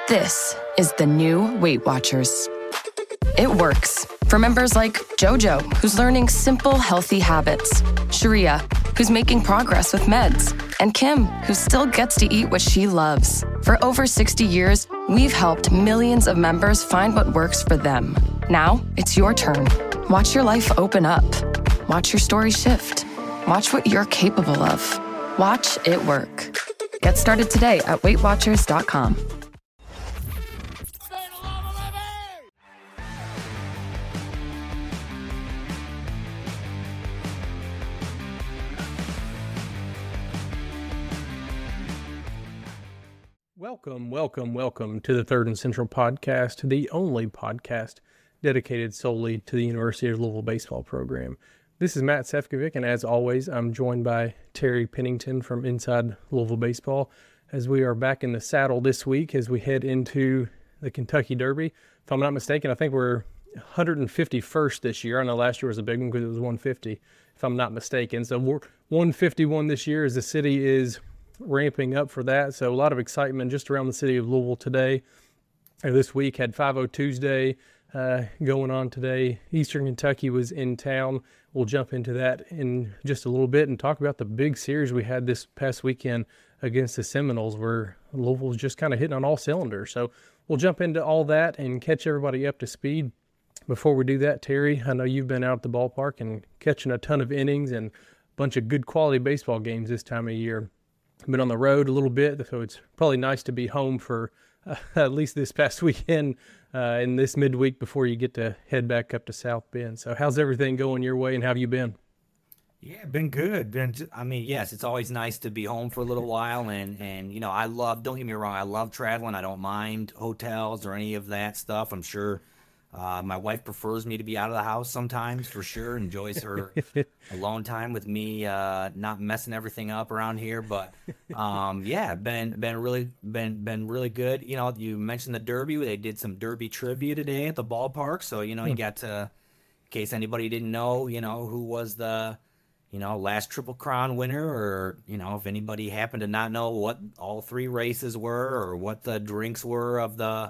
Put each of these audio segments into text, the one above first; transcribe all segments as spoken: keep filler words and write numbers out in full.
This is the new Weight Watchers. It works for members like JoJo, who's learning simple, healthy habits, Sharia, who's making progress with meds, and Kim, who still gets to eat what she loves. For over sixty years, we've helped millions of members find what works for them. Now, it's your turn. Watch your life open up. Watch your story shift. Watch what you're capable of. Watch it work. Get started today at weight watchers dot com. Welcome, welcome, welcome to the Third and Central Podcast, the only podcast dedicated solely to the University of Louisville baseball program. This is Matt Sefcovic, and as always, I'm joined by Terry Pennington from Inside Louisville Baseball, as we are back in the saddle this week as we head into the Kentucky Derby. If I'm not mistaken, I think we're one hundred fifty-first this year. I know last year was a big one because it was one hundred fifty, if I'm not mistaken. So we're one hundred fifty-one this year as the city is ramping up for that. So a lot of excitement just around the city of Louisville today. Or this week had five oh Tuesday uh, going on today. Eastern Kentucky was in town. We'll jump into that in just a little bit and talk about the big series we had this past weekend against the Seminoles, where Louisville was just kind of hitting on all cylinders. So we'll jump into all that and catch everybody up to speed. Before we do that, Terry, I know you've been out at the ballpark and catching a ton of innings and a bunch of good quality baseball games this time of year. Been on the road a little bit, so it's probably nice to be home for uh, at least this past weekend uh, and this midweek before you get to head back up to South Bend. So how's everything going your way, and how have you been? Yeah, been good. Been, I mean, yes, it's always nice to be home for a little while, and, and you know, I love, don't get me wrong, I love traveling. I don't mind hotels or any of that stuff. I'm sure uh, my wife prefers me to be out of the house sometimes, for sure, enjoys her alone time with me, uh, not messing everything up around here. But um, yeah, been been really been been really good. You know, you mentioned the Derby. They did some Derby trivia today at the ballpark, so you know you got to, in case anybody didn't know, you know who was the, you know, last Triple Crown winner, or you know if anybody happened to not know what all three races were or what the drinks were of the.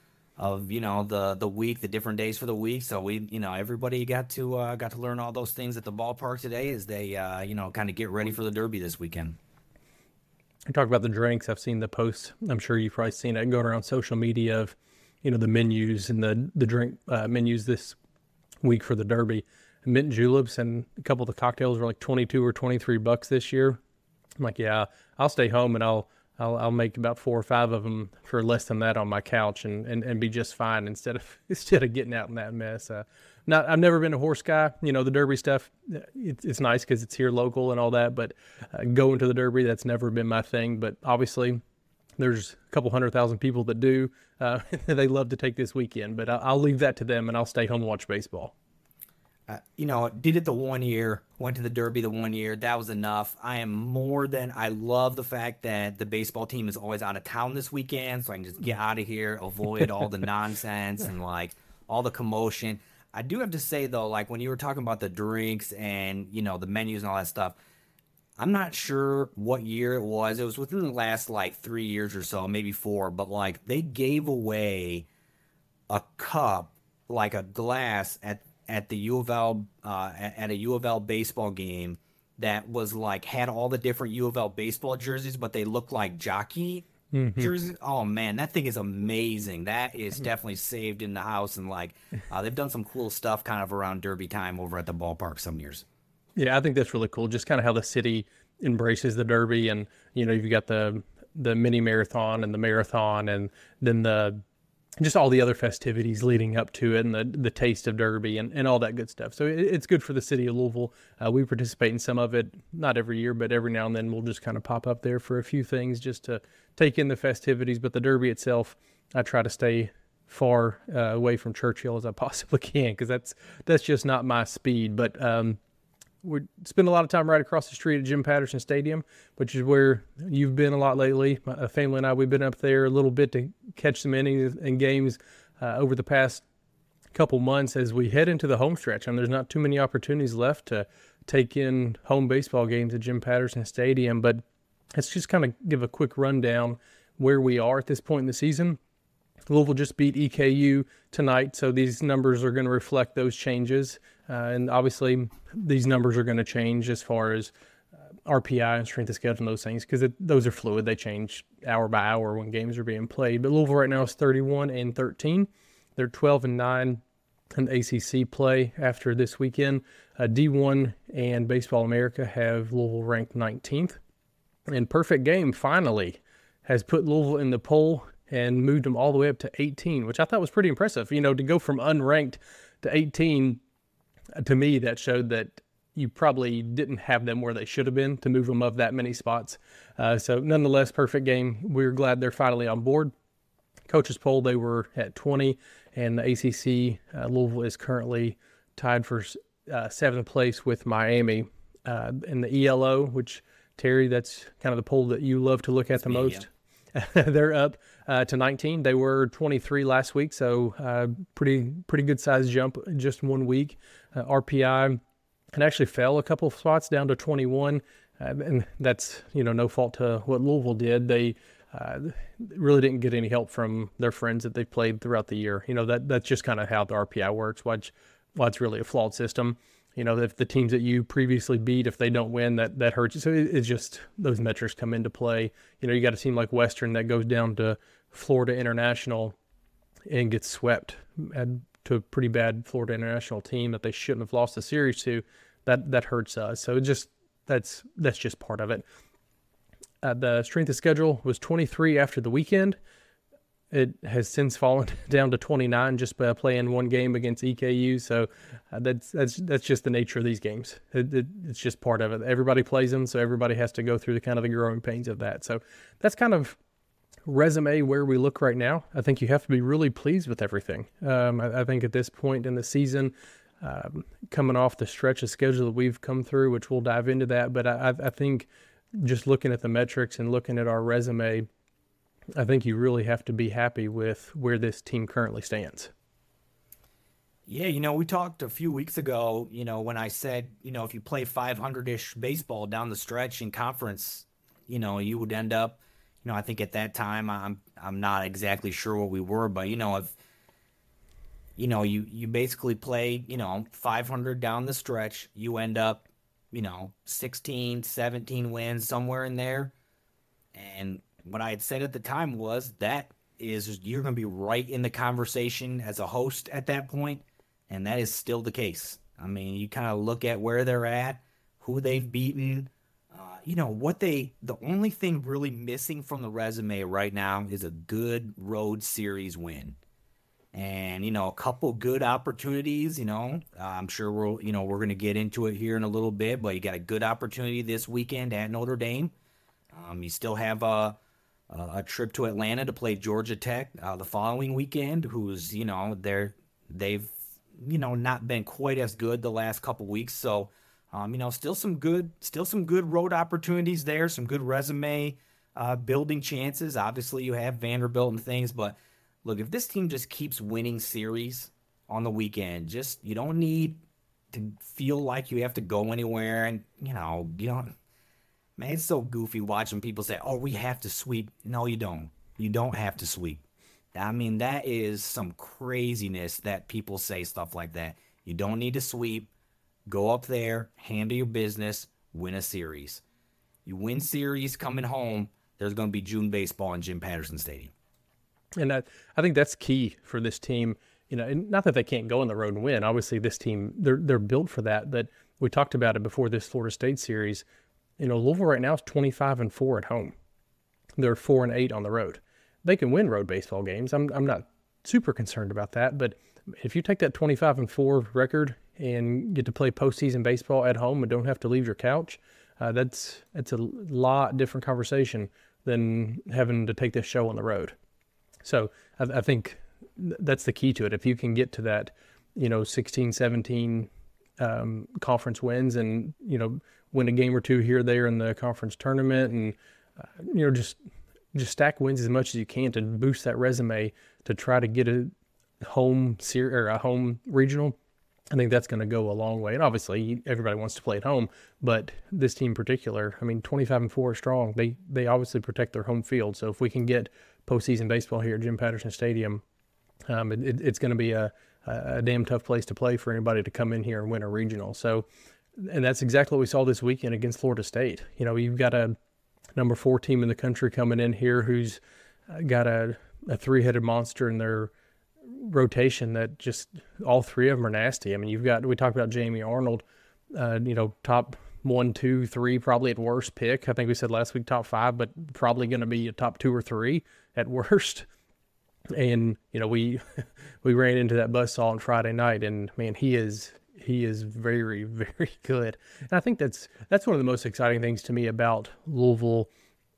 of, you know, the, the week, the different days for the week. So we, you know, everybody got to, uh, got to learn all those things at the ballpark today as they, uh, you know, kind of get ready for the Derby this weekend. You talk about the drinks. I've seen the posts. I'm sure you've probably seen it going around social media of, you know, the menus and the, the drink uh, menus this week for the Derby. Mint juleps and a couple of the cocktails were like twenty-two or twenty-three bucks this year. I'm like, yeah, I'll stay home and I'll, I'll I'll make about four or five of them for less than that on my couch and, and, and be just fine instead of instead of getting out in that mess. Uh, not I've never been a horse guy. You know, the Derby stuff, it, it's nice because it's here local and all that. But uh, going to the Derby, that's never been my thing. But obviously, there's a couple hundred thousand people that do. Uh, they love to take this weekend. But I'll, I'll leave that to them, and I'll stay home and watch baseball. Uh, you know, did it the one year, went to the Derby the one year. That was enough. I am more than, I love the fact that the baseball team is always out of town this weekend, so I can just get out of here, avoid all the nonsense and like all the commotion. I do have to say though, like when you were talking about the drinks and, you know, the menus and all that stuff, I'm not sure what year it was. It was within the last like three years or so, maybe four, but like they gave away a cup, like a glass at at the U of L, uh, at a U of L baseball game that was like, had all the different U of L baseball jerseys, but they looked like jockey mm-hmm. jerseys. Oh man, that thing is amazing. That is definitely saved in the house. And like, uh, they've done some cool stuff kind of around Derby time over at the ballpark some years. Yeah, I think that's really cool. Just kind of how the city embraces the Derby, and, you know, you've got the, the mini marathon and the marathon, and then the, just all the other festivities leading up to it, and the the taste of Derby and, and all that good stuff. So it, it's good for the city of Louisville. Uh, we participate in some of it, not every year, but every now and then we'll just kind of pop up there for a few things just to take in the festivities. But the Derby itself, I try to stay far uh, away from Churchill as I possibly can, because that's that's just not my speed. But um, we spend a lot of time right across the street at Jim Patterson Stadium, which is where you've been a lot lately. My family and I, we've been up there a little bit to catch some innings and games uh, over the past couple months as we head into the home stretch. And there's not too many opportunities left to take in home baseball games at Jim Patterson Stadium. But let's just kind of give a quick rundown where we are at this point in the season. Louisville just beat E K U tonight, so these numbers are going to reflect those changes. Uh, and obviously, these numbers are going to change as far as uh, R P I and strength of schedule and those things, because those are fluid. They change hour by hour when games are being played. But Louisville right now is thirty-one and thirteen. They're twelve and nine in A C C play after this weekend. Uh, D one and Baseball America have Louisville ranked nineteenth. And Perfect Game finally has put Louisville in the poll and moved them all the way up to eighteen, which I thought was pretty impressive. You know, to go from unranked to eighteen, to me, that showed that you probably didn't have them where they should have been to move them up that many spots. Uh, so nonetheless, Perfect Game. We're glad they're finally on board. Coaches poll, they were at twenty, and the A C C, uh, Louisville is currently tied for uh, seventh place with Miami. Uh, in the E L O, which, Terry, that's kind of the poll that you love to look at the me, most. Yeah. They're up uh, to nineteen. They were twenty-three last week, so uh, pretty pretty good size jump just one week. Uh, R P I, it actually fell a couple of spots down to twenty-one, uh, and that's, you know, no fault to what Louisville did. They uh, really didn't get any help from their friends that they played throughout the year. You know, that that's just kind of how the R P I works. Why it's, why it's really a flawed system. You know, if the teams that you previously beat, if they don't win, that, that hurts you. So it, it's just those metrics come into play. You know, you got a team like Western that goes down to Florida International and gets swept to a pretty bad Florida International team that they shouldn't have lost the series to. That that hurts us. So it just that's that's just part of it. Uh, the strength of schedule was twenty-three after the weekend. It has since fallen down to twenty-nine just by playing one game against E K U. So uh, that's that's that's just the nature of these games. It, it, it's just part of it. Everybody plays them, so everybody has to go through the kind of the growing pains of that. So that's kind of resume where we look right now. I think you have to be really pleased with everything. Um, I, I think at this point in the season, um, coming off the stretch of schedule that we've come through, which we'll dive into that, but I, I think just looking at the metrics and looking at our resume, I think you really have to be happy with where this team currently stands. Yeah, you know, we talked a few weeks ago, you know, when I said, you know, if you play five hundred-ish baseball down the stretch in conference, you know, you would end up, you know, I think at that time, I'm I'm not exactly sure what we were, but, you know, if, you know, you, you basically play, you know, five hundred down the stretch, you end up, you know, sixteen, seventeen wins, somewhere in there, and what I had said at the time was that is you're going to be right in the conversation as a host at that point, and that is still the case. I mean, you kind of look at where they're at, who they've beaten, uh, you know, what they – the only thing really missing from the resume right now is a good road series win. And, you know, a couple good opportunities, you know. Uh, I'm sure we'll, you know, we're going to get into it here in a little bit, but you got a good opportunity this weekend at Notre Dame. Um, you still have a – Uh, a trip to Atlanta to play Georgia Tech uh, the following weekend, who's, you know, they're, they've, you know, not been quite as good the last couple weeks. So, um, you know, still some good, still some good road opportunities there, some good resume uh, building chances. Obviously, you have Vanderbilt and things, but look, if this team just keeps winning series on the weekend, just, you don't need to feel like you have to go anywhere, and, you know, you don't. Man, it's so goofy watching people say, oh, we have to sweep. No, you don't. You don't have to sweep. I mean, that is some craziness that people say stuff like that. You don't need to sweep. Go up there, handle your business, win a series. You win series coming home, there's going to be June baseball in Jim Patterson Stadium. And I, I think that's key for this team. You know, and not that they can't go on the road and win. Obviously, this team, they're they're built for that. But we talked about it before this Florida State series. You know, Louisville right now is twenty-five and four at home. They're four and eight on the road. They can win road baseball games. I'm I'm not super concerned about that. But if you take that twenty-five and four record and get to play postseason baseball at home and don't have to leave your couch, uh, that's that's a lot different conversation than having to take this show on the road. So I, I think that's the key to it. If you can get to that, you know, sixteen, seventeen um, conference wins and, you know, win a game or two here or there in the conference tournament, and uh, you know, just just stack wins as much as you can to boost that resume to try to get a home ser- or a home regional. I think that's going to go a long way. And obviously, everybody wants to play at home, but this team in particular, I mean, twenty-five and four is strong. They they obviously protect their home field. So if we can get postseason baseball here at Jim Patterson Stadium. Um, it, it, it's going to be a, a damn tough place to play for anybody to come in here and win a regional. So, and that's exactly what we saw this weekend against Florida State. You know, you've got a number four team in the country coming in here who's got a, a three-headed monster in their rotation that just all three of them are nasty. I mean, you've got, we talked about Jamie Arnold, uh, you know, top one, two, three, probably at worst pick. I think we said last week top five, but probably going to be a top two or three at worst. And, you know, we we ran into that buzzsaw on Friday night, and, man, he is he is very, very good. And I think that's that's one of the most exciting things to me about Louisville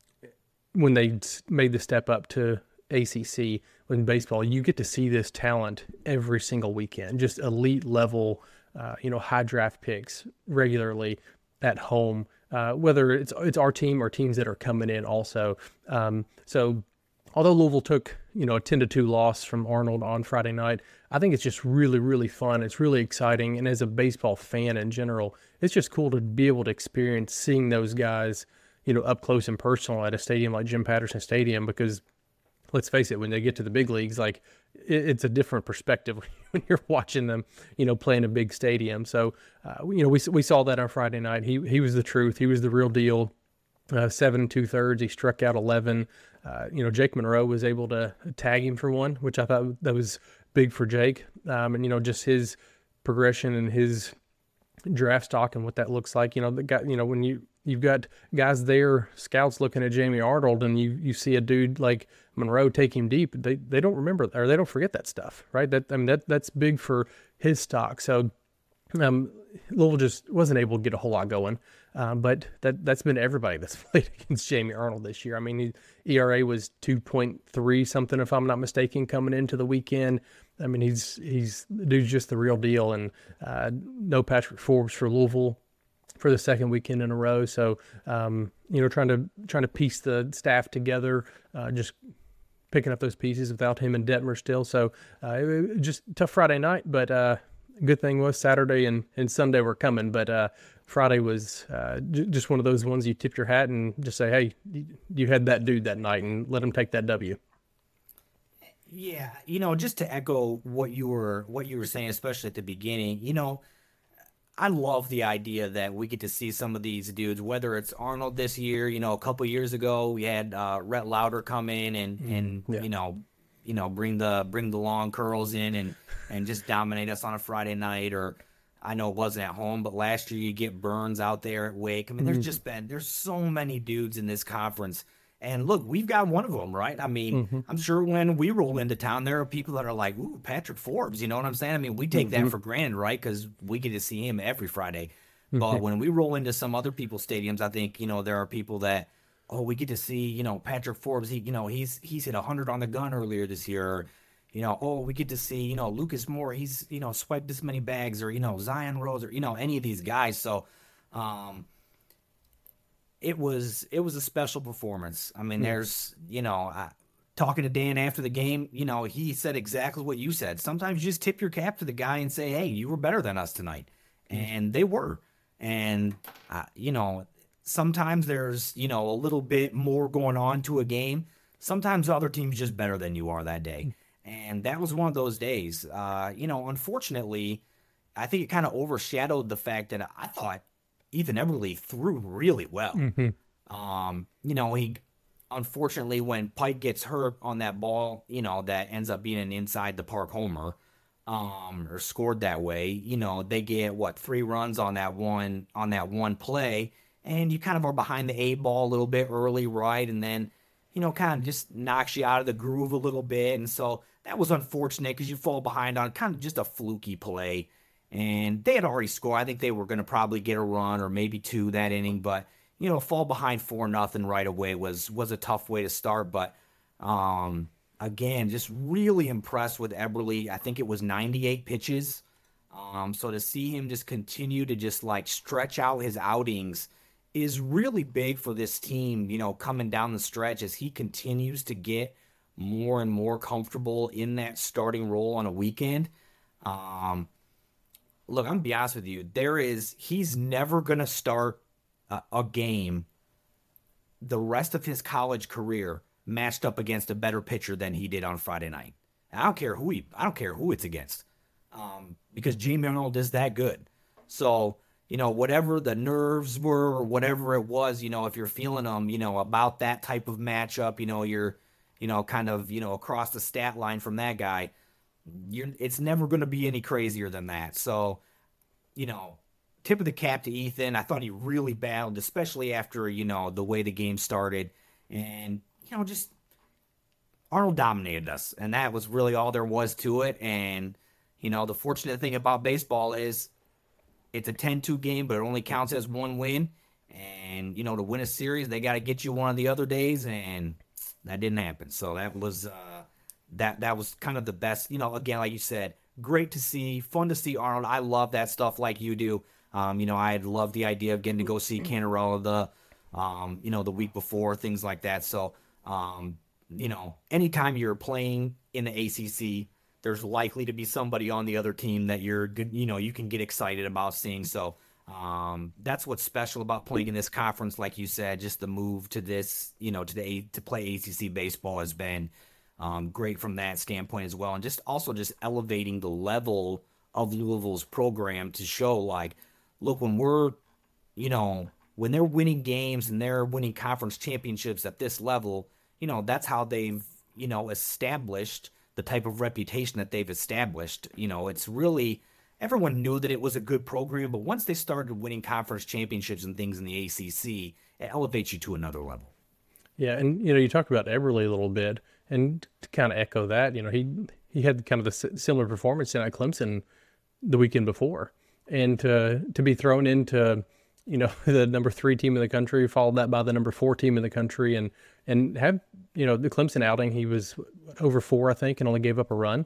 when they made the step up to A C C in baseball. You get to see this talent every single weekend, just elite level, uh, you know, high draft picks regularly at home, uh, whether it's it's our team or teams that are coming in also. Um, so although Louisville took, you know, a ten to two loss from Arnold on Friday night, I think it's just really, really fun. It's really exciting. And as a baseball fan in general, it's just cool to be able to experience seeing those guys, you know, up close and personal at a stadium like Jim Patterson Stadium, because let's face it, when they get to the big leagues, like it, it's a different perspective when you're watching them, you know, play in a big stadium. So, uh, you know, we we saw that on Friday night. He he was the truth. He was the real deal. Uh, seven and two thirds. He struck out eleven. Uh, you know, Jake Monroe was able to tag him for one, which I thought that was big for Jake. Um, and you know, just his progression and his draft stock and what that looks like. You know, the guy. You know, when you you've got guys there, scouts looking at Jamie Arnold, and you you see a dude like Monroe take him deep. They they don't remember or they don't forget that stuff, right? That I mean that that's big for his stock. So. Um, Louisville just wasn't able to get a whole lot going, um, but that, that's been everybody that's played against Jamie Arnold this year. I mean, he, E R A was two point three something, if I'm not mistaken, coming into the weekend. I mean, he's he's the dude's just the real deal, and uh, no Patrick Forbes for Louisville for the second weekend in a row. So, um, you know, trying to trying to piece the staff together, uh, just picking up those pieces without him and Detmer still. So, uh, it, just tough Friday night, but. Uh, Good thing was Saturday and, and Sunday were coming, but uh, Friday was uh, j- just one of those ones you tip your hat and just say, hey, you, you had that dude that night, and let him take that W. Yeah, you know, just to echo what you were what you were saying, especially at the beginning, you know, I love the idea that we get to see some of these dudes, whether it's Arnold this year, you know, a couple years ago we had uh, Rhett Lauder come in and and mm, yeah. you know. you know, bring the bring the long curls in and, and just dominate us on a Friday night. Or I know it wasn't at home, but last year you get Burns out there at Wake. I mean, there's mm-hmm. just been, there's so many dudes in this conference. And look, we've got one of them, right? I mean, mm-hmm. I'm sure when we roll into town, there are people that are like, ooh, Patrick Forbes, you know what I'm saying? I mean, we take mm-hmm. that for granted, right? Because we get to see him every Friday. Mm-hmm. But when we roll into some other people's stadiums, I think, you know, there are people that, oh, we get to see, you know, Patrick Forbes. He, you know, he's he's hit one hundred on the gun earlier this year. Or, you know, oh, we get to see, you know, Lucas Moore. He's, you know, swiped this many bags. Or, you know, Zion Rose. Or, you know, any of these guys. So, um, it was it was a special performance. I mean, there's, you know, I, talking to Dan after the game, you know, he said exactly what you said. Sometimes you just tip your cap to the guy and say, hey, you were better than us tonight. And they were. And, uh, you know, sometimes there's, you know, a little bit more going on to a game. Sometimes the other team's just better than you are that day. And that was one of those days. Uh, you know, unfortunately, I think it kind of overshadowed the fact that I thought Ethan Eberle threw really well. Mm-hmm. Um, you know, he unfortunately, when Pike gets hurt on that ball, you know, that ends up being an inside the park homer, um, or scored that way, you know, they get what, three runs on that one on that one play. And you kind of are behind the eight ball a little bit early, right? And then, you know, kind of just knocks you out of the groove a little bit. And so that was unfortunate because you fall behind on kind of just a fluky play. And they had already scored. I think they were going to probably get a run or maybe two that inning. But, you know, fall behind four nothing right away was was a tough way to start. But, um, again, just really impressed with Eberle. I think it was ninety-eight pitches. Um, so to see him just continue to just, like, stretch out his outings is really big for this team, you know, coming down the stretch as he continues to get more and more comfortable in that starting role on a weekend. Um, look, I'm going to be honest with you. There is, he's never going to start a, a game the rest of his college career matched up against a better pitcher than he did on Friday night. And I don't care who he, I don't care who it's against, um, because Jamie Arnold is that good. So, you know, whatever the nerves were or whatever it was, you know, if you're feeling them, you know, about that type of matchup, you know, you're, you know, kind of, you know, across the stat line from that guy, you're, it's never going to be any crazier than that. So, you know, tip of the cap to Ethan. I thought he really battled, especially after, you know, the way the game started. And, you know, just Arnold dominated us. And that was really all there was to it. And, you know, the fortunate thing about baseball is it's a ten two game, but it only counts as one win. And, you know, to win a series, they got to get you one of the other days. And that didn't happen. So that was uh, that that was kind of the best. You know, again, like you said, great to see, fun to see Arnold. I love that stuff like you do. Um, you know, I love the idea of getting to go see Canarella the, um, you know, the week before, things like that. So, um, you know, anytime you're playing in the A C C, there's likely to be somebody on the other team that you're good, you know, you can get excited about seeing. So, um, that's what's special about playing in this conference. Like you said, just the move to this, you know, to the, to play A C C baseball has been, um, great from that standpoint as well. And just also just elevating the level of Louisville's program to show like, look, when we're, you know, when they're winning games and they're winning conference championships at this level, you know, that's how they've, you know, established the type of reputation that they've established. You know, it's really, everyone knew that it was a good program, but once they started winning conference championships and things in the A C C, it elevates you to another level. Yeah, and, you know, you talked about Everly a little bit, and to kind of echo that, you know, he he had kind of a similar performance in at Clemson the weekend before. And to to be thrown into, you know, the number three team in the country, followed that by the number four team in the country, and and have, you know, the Clemson outing, he was over four, I think, and only gave up a run.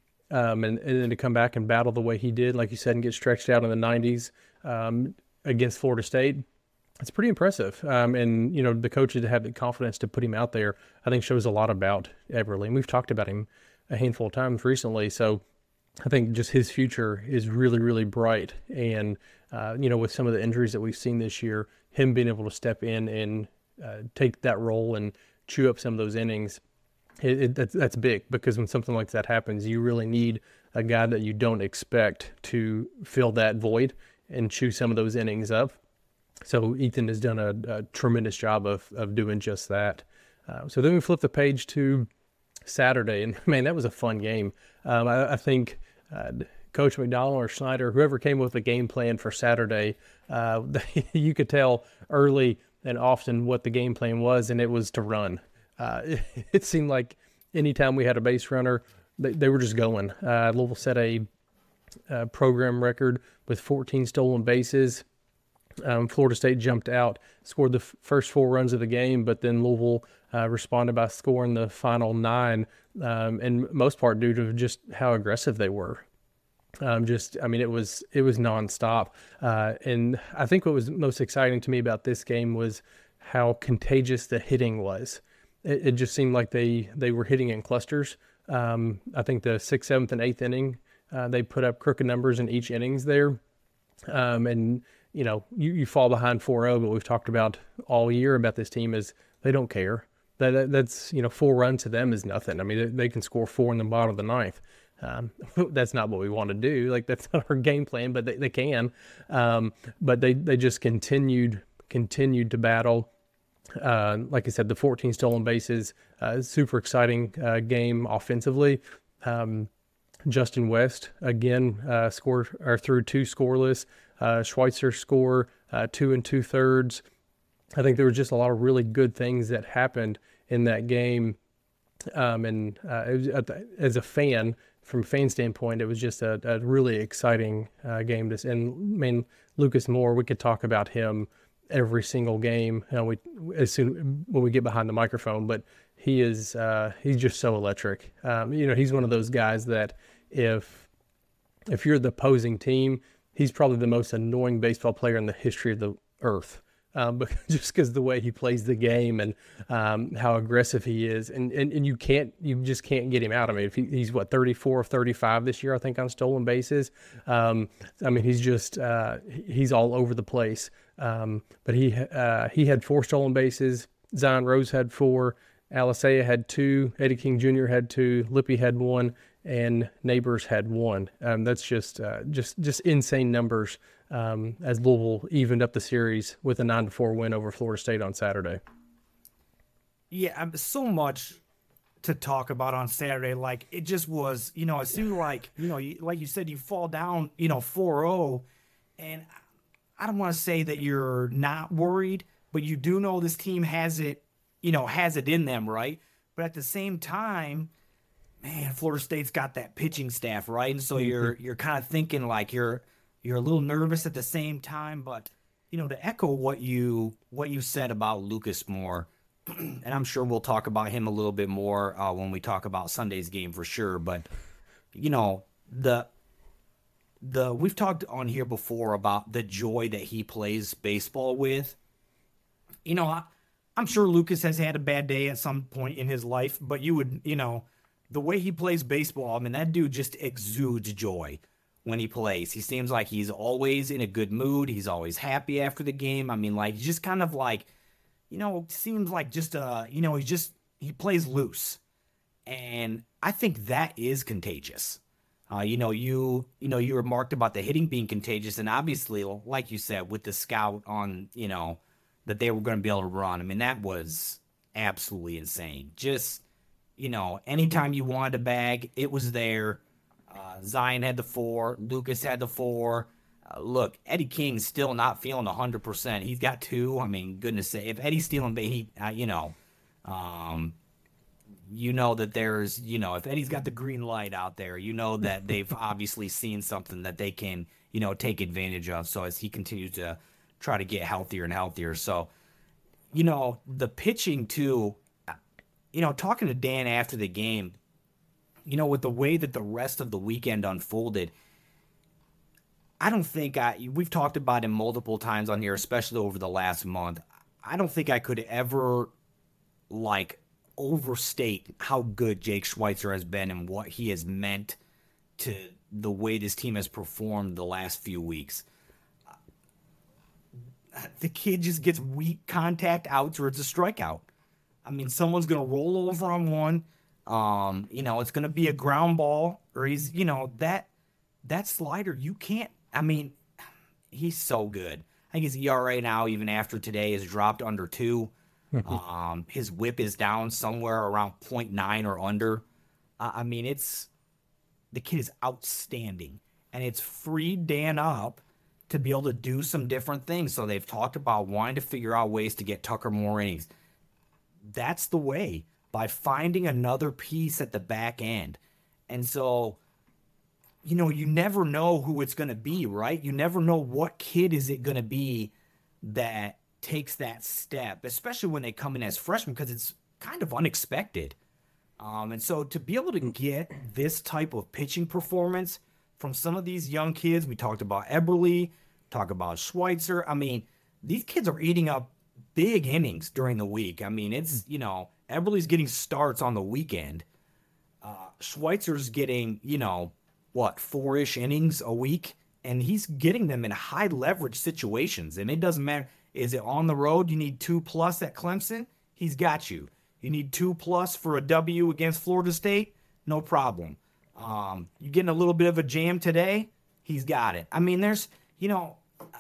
Um, and, and then to come back and battle the way he did, like you said, and get stretched out in the nineties um, against Florida State, it's pretty impressive. Um, and, you know, the coaches to have the confidence to put him out there, I think shows a lot about Everly. And we've talked about him a handful of times recently, so I think just his future is really, really bright. And, uh, you know, with some of the injuries that we've seen this year, him being able to step in and uh, take that role and chew up some of those innings, it, it, that's, that's big, because when something like that happens, you really need a guy that you don't expect to fill that void and chew some of those innings up. So Ethan has done a, a tremendous job of, of doing just that. Uh, so then we flip the page to Saturday, and man, that was a fun game. Um, I, I think uh, Coach McDonald or Snyder, whoever came up with the game plan for Saturday, uh, you could tell early and often what the game plan was, and it was to run. Uh, it, it seemed like anytime we had a base runner, they, they were just going. Uh, Louisville set a, a program record with fourteen stolen bases. Um, Florida State jumped out, scored the f- first four runs of the game, but then Louisville uh, responded by scoring the final nine, um, in most part due to just how aggressive they were. Um, just, I mean, it was it was nonstop. Uh, and I think what was most exciting to me about this game was how contagious the hitting was. It, it just seemed like they, they were hitting in clusters. Um, I think the sixth, seventh, and eighth inning, uh, they put up crooked numbers in each innings there. Um, and you know, you, you fall behind four oh, but we've talked about all year about this team is they don't care. That, that That's, you know, four runs to them is nothing. I mean, they, they can score four in the bottom of the ninth. Um, that's not what we want to do. Like, that's not our game plan, but they, they can. Um, but they, they just continued, continued to battle. Uh, like I said, the fourteen stolen bases, uh, super exciting uh, game offensively. Um, Justin West, again, uh, scored or threw two scoreless. Uh, Schweitzer score uh, two and two thirds. I think there was just a lot of really good things that happened in that game. Um, and uh, it was, as a fan, from a fan standpoint, it was just a, a really exciting uh, game. To, and I mean, Lucas Moore, we could talk about him every single game. You know, we as soon when we get behind the microphone, but he is uh, he's just so electric. Um, you know, he's one of those guys that if if you're the opposing team, he's probably the most annoying baseball player in the history of the earth, um, but just because the way he plays the game and um, how aggressive he is, and, and and you can't, you just can't get him out. I mean, if he, he's what thirty-four of thirty-five this year, I think, on stolen bases. Um, I mean, he's just uh, he's all over the place. Um, but he uh, he had four stolen bases. Zion Rose had four. Alisea had two, Eddie King Junior had two, Lippy had one, and Neighbors had one. Um, that's just uh, just just insane numbers um, as Louisville evened up the series with a nine to four win over Florida State on Saturday. Yeah, so much to talk about on Saturday. Like, it just was, you know, it seemed like, you know, you, like you said, you fall down, you know, four oh, and I don't want to say that you're not worried, but you do know this team has it, you know, has it in them, right? But at the same time, man, Florida State's got that pitching staff, right? And so you're you're kind of thinking like you're you're a little nervous at the same time, but you know, to echo what you what you said about Lucas Moore, and I'm sure we'll talk about him a little bit more uh, when we talk about Sunday's game for sure. But you know, the the we've talked on here before about the joy that he plays baseball with. You know, I, I'm sure Lucas has had a bad day at some point in his life, but you would, you know, the way he plays baseball, I mean, that dude just exudes joy when he plays. He seems like he's always in a good mood. He's always happy after the game. I mean, like, just kind of like, you know, seems like just, uh, you know, he just, he plays loose. And I think that is contagious. Uh, you know, you, you know, you remarked about the hitting being contagious. And obviously, like you said, with the scout on, you know, that they were going to be able to run. I mean, that was absolutely insane. Just, you know, anytime you wanted a bag, it was there. Uh, Zion had the four. Lucas had the four. Uh, look, Eddie King's still not feeling one hundred percent. He's got two. I mean, goodness sake. If Eddie's stealing, he, uh, you know, um, you know that there's, you know, if Eddie's got the green light out there, you know that they've obviously seen something that they can, you know, take advantage of. So as he continues to try to get healthier and healthier. So, you know, the pitching too, you know, talking to Dan after the game, you know, with the way that the rest of the weekend unfolded, I don't think I, we've talked about him multiple times on here, especially over the last month. I don't think I could ever, like, overstate how good Jake Schweitzer has been and what he has meant to the way this team has performed the last few weeks. The kid just gets weak contact outs or it's a strikeout. I mean, someone's going to roll over on one. Um, you know, it's going to be a ground ball or he's, you know, that, that slider, you can't, I mean, he's so good. I think his E R A now, even after today, has dropped under two. um, his whip is down somewhere around point nine or under. Uh, I mean, it's, the kid is outstanding and it's freed Dan up to be able to do some different things. So they've talked about wanting to figure out ways to get Tucker more innings. That's the way, by finding another piece at the back end. And so, you know, you never know who it's going to be, right? You never know what kid is it going to be that takes that step, especially when they come in as freshmen, because it's kind of unexpected. Um, and so to be able to get this type of pitching performance from some of these young kids, we talked about Eberle, talk about Schweitzer. I mean, these kids are eating up big innings during the week. I mean, it's, you know, Eberle's getting starts on the weekend. Uh, Schweitzer's getting, you know, what, four-ish innings a week, and he's getting them in high leverage situations. And it doesn't matter. Is it on the road? You need two plus at Clemson? He's got you. You need two plus for a W against Florida State? No problem. Um, you're getting a little bit of a jam today? He's got it. I mean, there's, you know,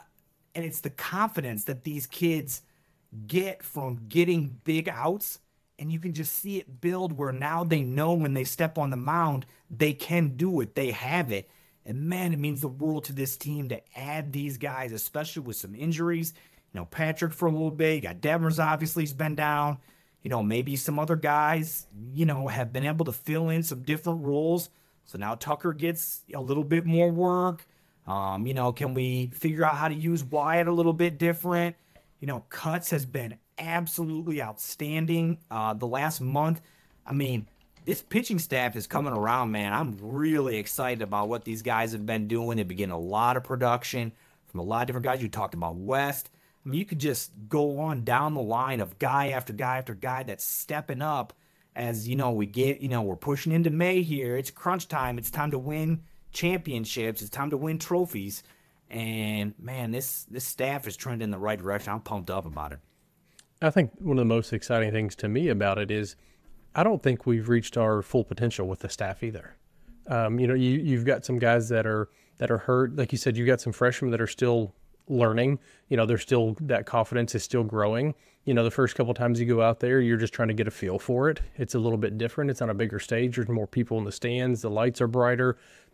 and it's the confidence that these kids get from getting big outs, and you can just see it build where now they know when they step on the mound, they can do it. They have it. And man, it means the world to this team to add these guys, especially with some injuries. You know, Patrick for a little bit. You got Devers, obviously, he's been down. You know, maybe some other guys, you know, have been able to fill in some different roles. So now Tucker gets a little bit more work. Um, you know, can we figure out how to use Wyatt a little bit different? You know, Cutts has been absolutely outstanding uh, the last month. I mean, this pitching staff is coming around, man. I'm really excited about what these guys have been doing. They've been getting a lot of production from a lot of different guys. You talked about West. I mean, you could just go on down the line of guy after guy after guy that's stepping up as, you know, we get, you know, we're pushing into May here. It's crunch time. It's time to win championships. It's time to win trophies. And, man, this this staff is trending in the right direction. I'm pumped up about it. I think one of the most exciting things to me about it is I don't think we've reached our full potential with the staff either. Um, you know, you, you've got some guys that are that are hurt. Like you said, you've got some freshmen that are still learning. You know, they're still, that confidence is still growing. You know, the first couple of times you go out there, you're just trying to get a feel for it. It's a little bit different. It's on a bigger stage. There's more people in the stands. The lights are brighter.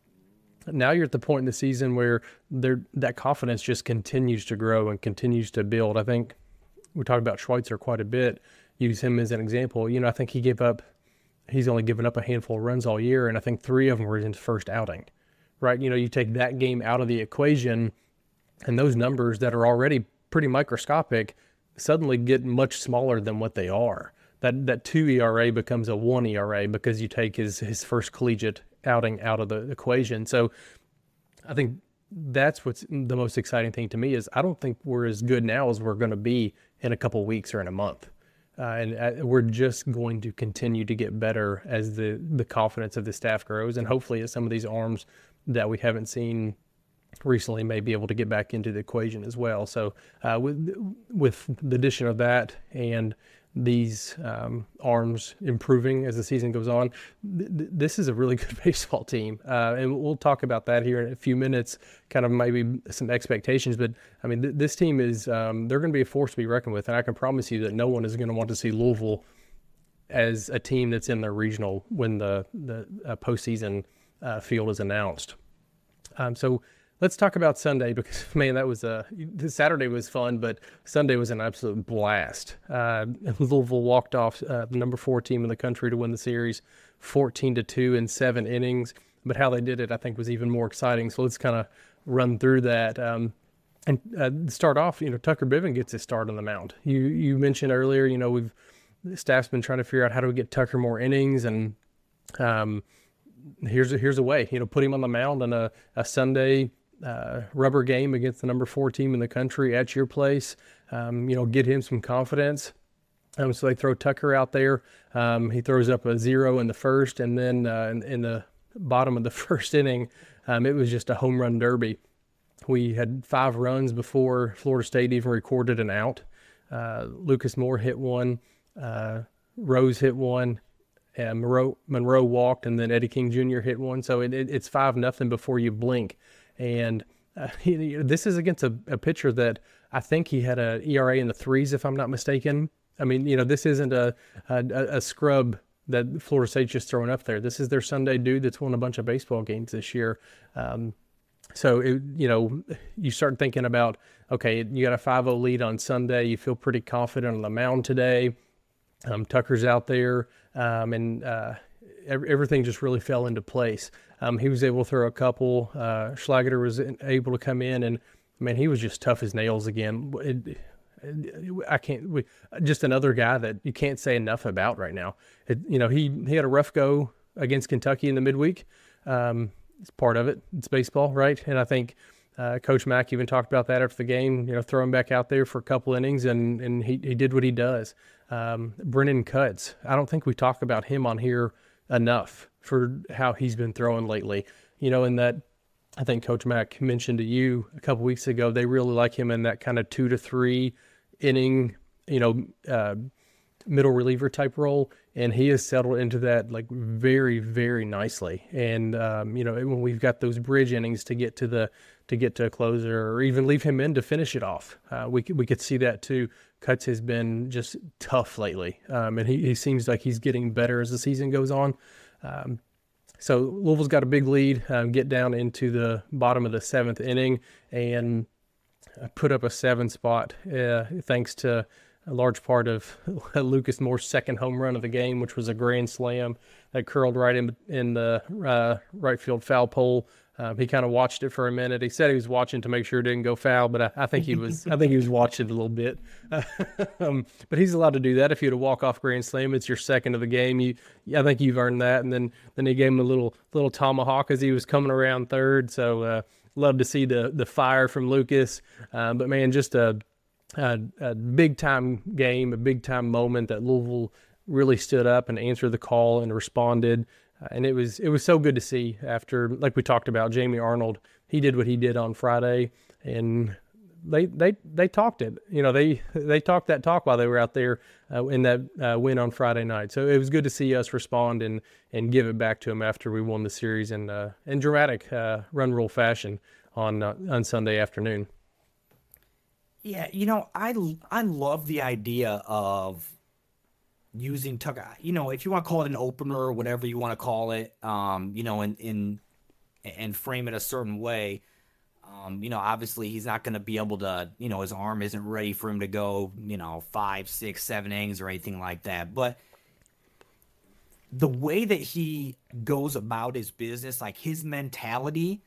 Now you're at the point in the season where there that confidence just continues to grow and continues to build. I think we talked about Schweitzer quite a bit. Use him as an example. You know, I think he gave up, he's only given up a handful of runs all year, and I think three of them were in his first outing, right? You know, you take that game out of the equation, and those numbers that are already pretty microscopic suddenly get much smaller than what they are. That that two E R A becomes a one E R A because you take his his first collegiate outing out of the equation. So I think that's what's the most exciting thing to me is I don't think we're as good now as we're going to be in a couple of weeks or in a month. Uh, and uh, we're just going to continue to get better as the, the confidence of the staff grows. And hopefully as some of these arms that we haven't seen recently may be able to get back into the equation as well. So uh, with, with the addition of that and these um, arms improving as the season goes on, th- th- this is a really good baseball team. Uh, and we'll talk about that here in a few minutes, kind of maybe some expectations. But, I mean, th- this team is um, – they're going to be a force to be reckoned with. And I can promise you that no one is going to want to see Louisville as a team that's in their regional when the, the uh, postseason uh, field is announced. Um, so – let's talk about Sunday because, man, that was a – Saturday was fun, but Sunday was an absolute blast. Uh, Louisville walked off uh, the number four team in the country to win the series fourteen to two in seven innings. But how they did it, I think, was even more exciting. So let's kind of run through that. Um, and uh, start off, you know, Tucker Biven gets his start on the mound. You you mentioned earlier, you know, we've the staff's been trying to figure out how do we get Tucker more innings, and um, here's a, here's a way, you know, put him on the mound on a, a Sunday – Uh, rubber game against the number four team in the country at your place. Um, you know, get him some confidence. Um, so they throw Tucker out there. Um, he throws up a zero in the first, and then uh, in, in the bottom of the first inning, um, it was just a home run derby. We had five runs before Florida State even recorded an out. Uh, Lucas Moore hit one. Uh, Rose hit one. And Monroe, Monroe walked, and then Eddie King Junior hit one. So it, it, it's five nothing before you blink. And uh, he, this is against a, a pitcher that I think he had a E R A in the threes, if I'm not mistaken. I mean, you know, this isn't a a, a scrub that Florida State's just throwing up there. This is their Sunday dude that's won a bunch of baseball games this year. Um, so, it, you know, you start thinking about, okay, you got a five oh lead on Sunday. You feel pretty confident on the mound today. Um, Tucker's out there, um, and uh, every, everything just really fell into place. Um, he was able to throw a couple. Uh, Schlageter was able to come in, and man, he was just tough as nails again. It, it, I can't. We, just another guy that you can't say enough about right now. It, you know, he he had a rough go against Kentucky in the midweek. Um, it's part of it. It's baseball, right? And I think uh, Coach Mack even talked about that after the game. You know, throw him back out there for a couple innings, and and he he did what he does. Um, Brennan Cutts. I don't think we talk about him on here enough for how he's been throwing lately. You know, in that, I think Coach Mack mentioned to you a couple weeks ago, they really like him in that kind of two to three inning, you know, uh, middle reliever type role. And he has settled into that like very, very nicely. And, um, you know, when we've got those bridge innings to get to the, to get to a closer or even leave him in to finish it off. Uh, we could, we could see that too. Cutts has been just tough lately. Um, and he, he seems like he's getting better as the season goes on. Um, so Louisville's got a big lead, um, get down into the bottom of the seventh inning and put up a seven spot, uh, thanks to a large part of Lucas Moore's second home run of the game, which was a grand slam that curled right in, in the uh, right field foul pole. Um, he kind of watched it for a minute. He said he was watching to make sure it didn't go foul, but I, I think he was. I think he was watching a little bit. um, but he's allowed to do that. If you had a walk-off grand slam, it's your second of the game. You, I think you've earned that. And then, then he gave him a little little tomahawk as he was coming around third. So uh, love to see the the fire from Lucas. Uh, but man, just a, a, a big time game, a big time moment that Louisville really stood up and answered the call and responded. Uh, and it was it was so good to see after, like we talked about, Jamie Arnold. He did what he did on Friday, and they they they talked it. You know, they they talked that talk while they were out there uh, in that uh, win on Friday night. So it was good to see us respond and and give it back to them after we won the series in uh, in dramatic uh, run rule fashion on uh, on Sunday afternoon. Yeah, you know, I I love the idea of using Tucker. You know, if you want to call it an opener or whatever you want to call it, um, you know, in in and frame it a certain way. Um, you know, obviously he's not going to be able to, you know, his arm isn't ready for him to go, you know, five, six, seven innings or anything like that. But the way that he goes about his business, like his mentality,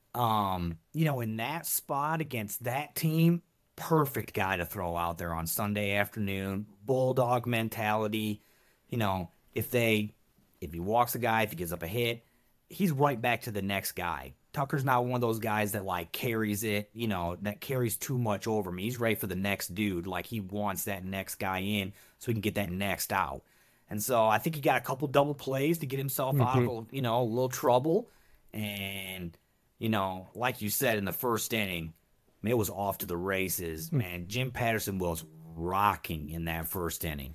um, you know, in that spot against that team, perfect guy to throw out there on Sunday afternoon. Bulldog mentality. You know, if they, if he walks a guy, if he gives up a hit, he's right back to the next guy. Tucker's not one of those guys that like carries it, you know, that carries too much over me. He's ready for the next dude. Like he wants that next guy in so he can get that next out. And so I think he got a couple double plays to get himself mm-hmm. out of, you know, a little trouble. And, you know, like you said in the first inning, I mean, it was off to the races. Man, Jim Patterson was rocking in that first inning.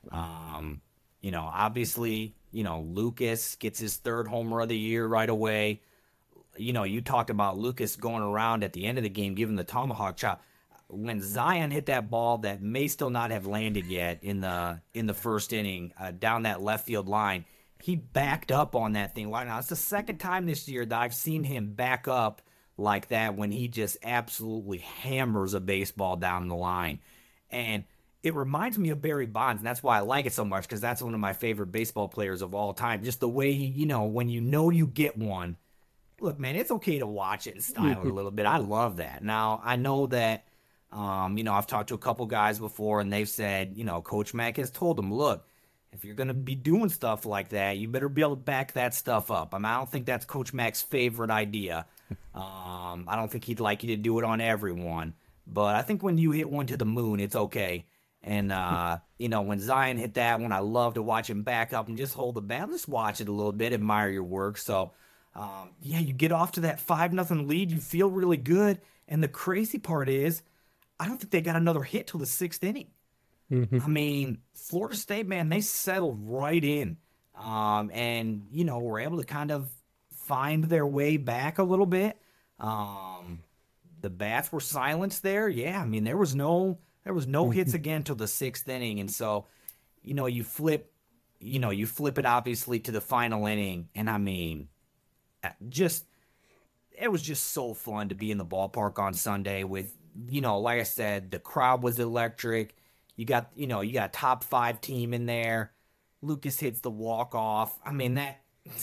Um, you know, obviously, you know, Lucas gets his third homer of the year right away. You know, you talked about Lucas going around at the end of the game, giving the tomahawk chop. When Zion hit that ball that may still not have landed yet in the in the first inning uh, down that left field line, he backed up on that thing. Now, it's the second time this year that I've seen him back up like that when he just absolutely hammers a baseball down the line. And it reminds me of Barry Bonds, and that's why I like it so much, because that's one of my favorite baseball players of all time. Just the way, he, you know, when you know you get one, look, man, it's okay to watch it and style it a little bit. I love that. Now, I know that, um, you know, I've talked to a couple guys before, and they've said, you know, Coach Mack has told them, look, if you're going to be doing stuff like that, you better be able to back that stuff up. I mean, I don't think that's Coach Mack's favorite idea. Um, I don't think he'd like you to do it on everyone. But I think when you hit one to the moon, it's okay. And, uh, you know, when Zion hit that one, I love to watch him back up and just hold the bat. Just watch it a little bit, admire your work. So, Um, yeah, you get off to that five nothing lead. You feel really good. And the crazy part is, I don't think they got another hit till the sixth inning. Mm-hmm. I mean, Florida State, man, they settled right in. Um, and, you know, were able to kind of find their way back a little bit. Um, the bats were silenced there. Yeah, I mean, there was no there was no hits again till the sixth inning. And so, you know, you flip, you know, you flip it obviously to the final inning. And I mean, just it was just so fun to be in the ballpark on Sunday with, you know, like I said, the crowd was electric. You got, you know, you got a top five team in there. Lucas hits the walk off. I mean, that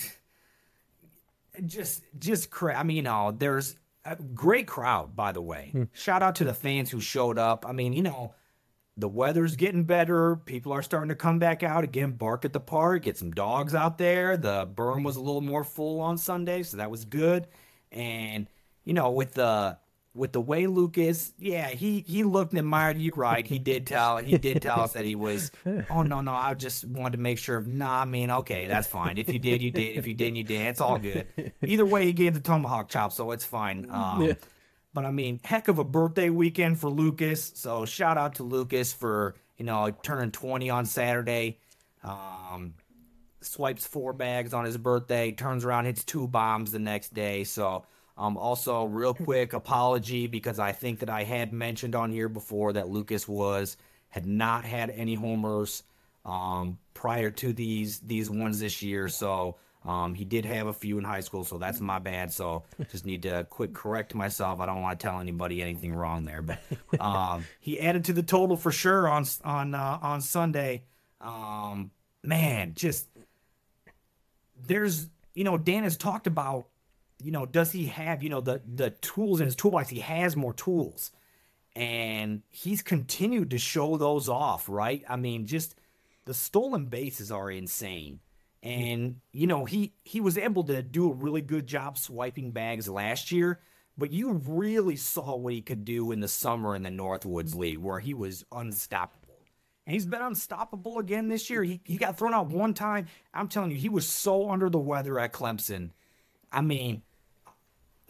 just just cra- I mean, you know, there's a great crowd, by the way. Hmm. Shout out to the fans who showed up. I mean, you know, the weather's getting better. People are starting to come back out again, bark at the park, get some dogs out there. The berm was a little more full on Sunday, so that was good. And, you know, with the with the way Lucas, yeah, he he looked and admired you, right? He did tell he did tell us that he was, oh no, no, I just wanted to make sure. Nah, I mean, okay, that's fine. If you did, you did. If you didn't, you did. It's all good. Either way, he gave the tomahawk chop, so it's fine. Um, yeah. But, I mean, heck of a birthday weekend for Lucas. So, shout out to Lucas for, you know, turning twenty on Saturday. Um, swipes four bags on his birthday. Turns around, hits two bombs the next day. So, um, also, real quick apology, because I think that I had mentioned on here before that Lucas was, had not had any homers um, prior to these, these ones this year. So, Um, he did have a few in high school, so that's my bad. So just need to quick correct myself. I don't want to tell anybody anything wrong there, but um, he added to the total for sure on on uh, on Sunday. Um, man, just there's you know Dan has talked about you know does he have you know the the tools in his toolbox? He has more tools, and he's continued to show those off. Right? I mean, just the stolen bases are insane. And, you know, he, he was able to do a really good job swiping bags last year, but you really saw what he could do in the summer in the Northwoods League, where he was unstoppable. And he's been unstoppable again this year. He, he got thrown out one time. I'm telling you, he was so under the weather at Clemson. I mean,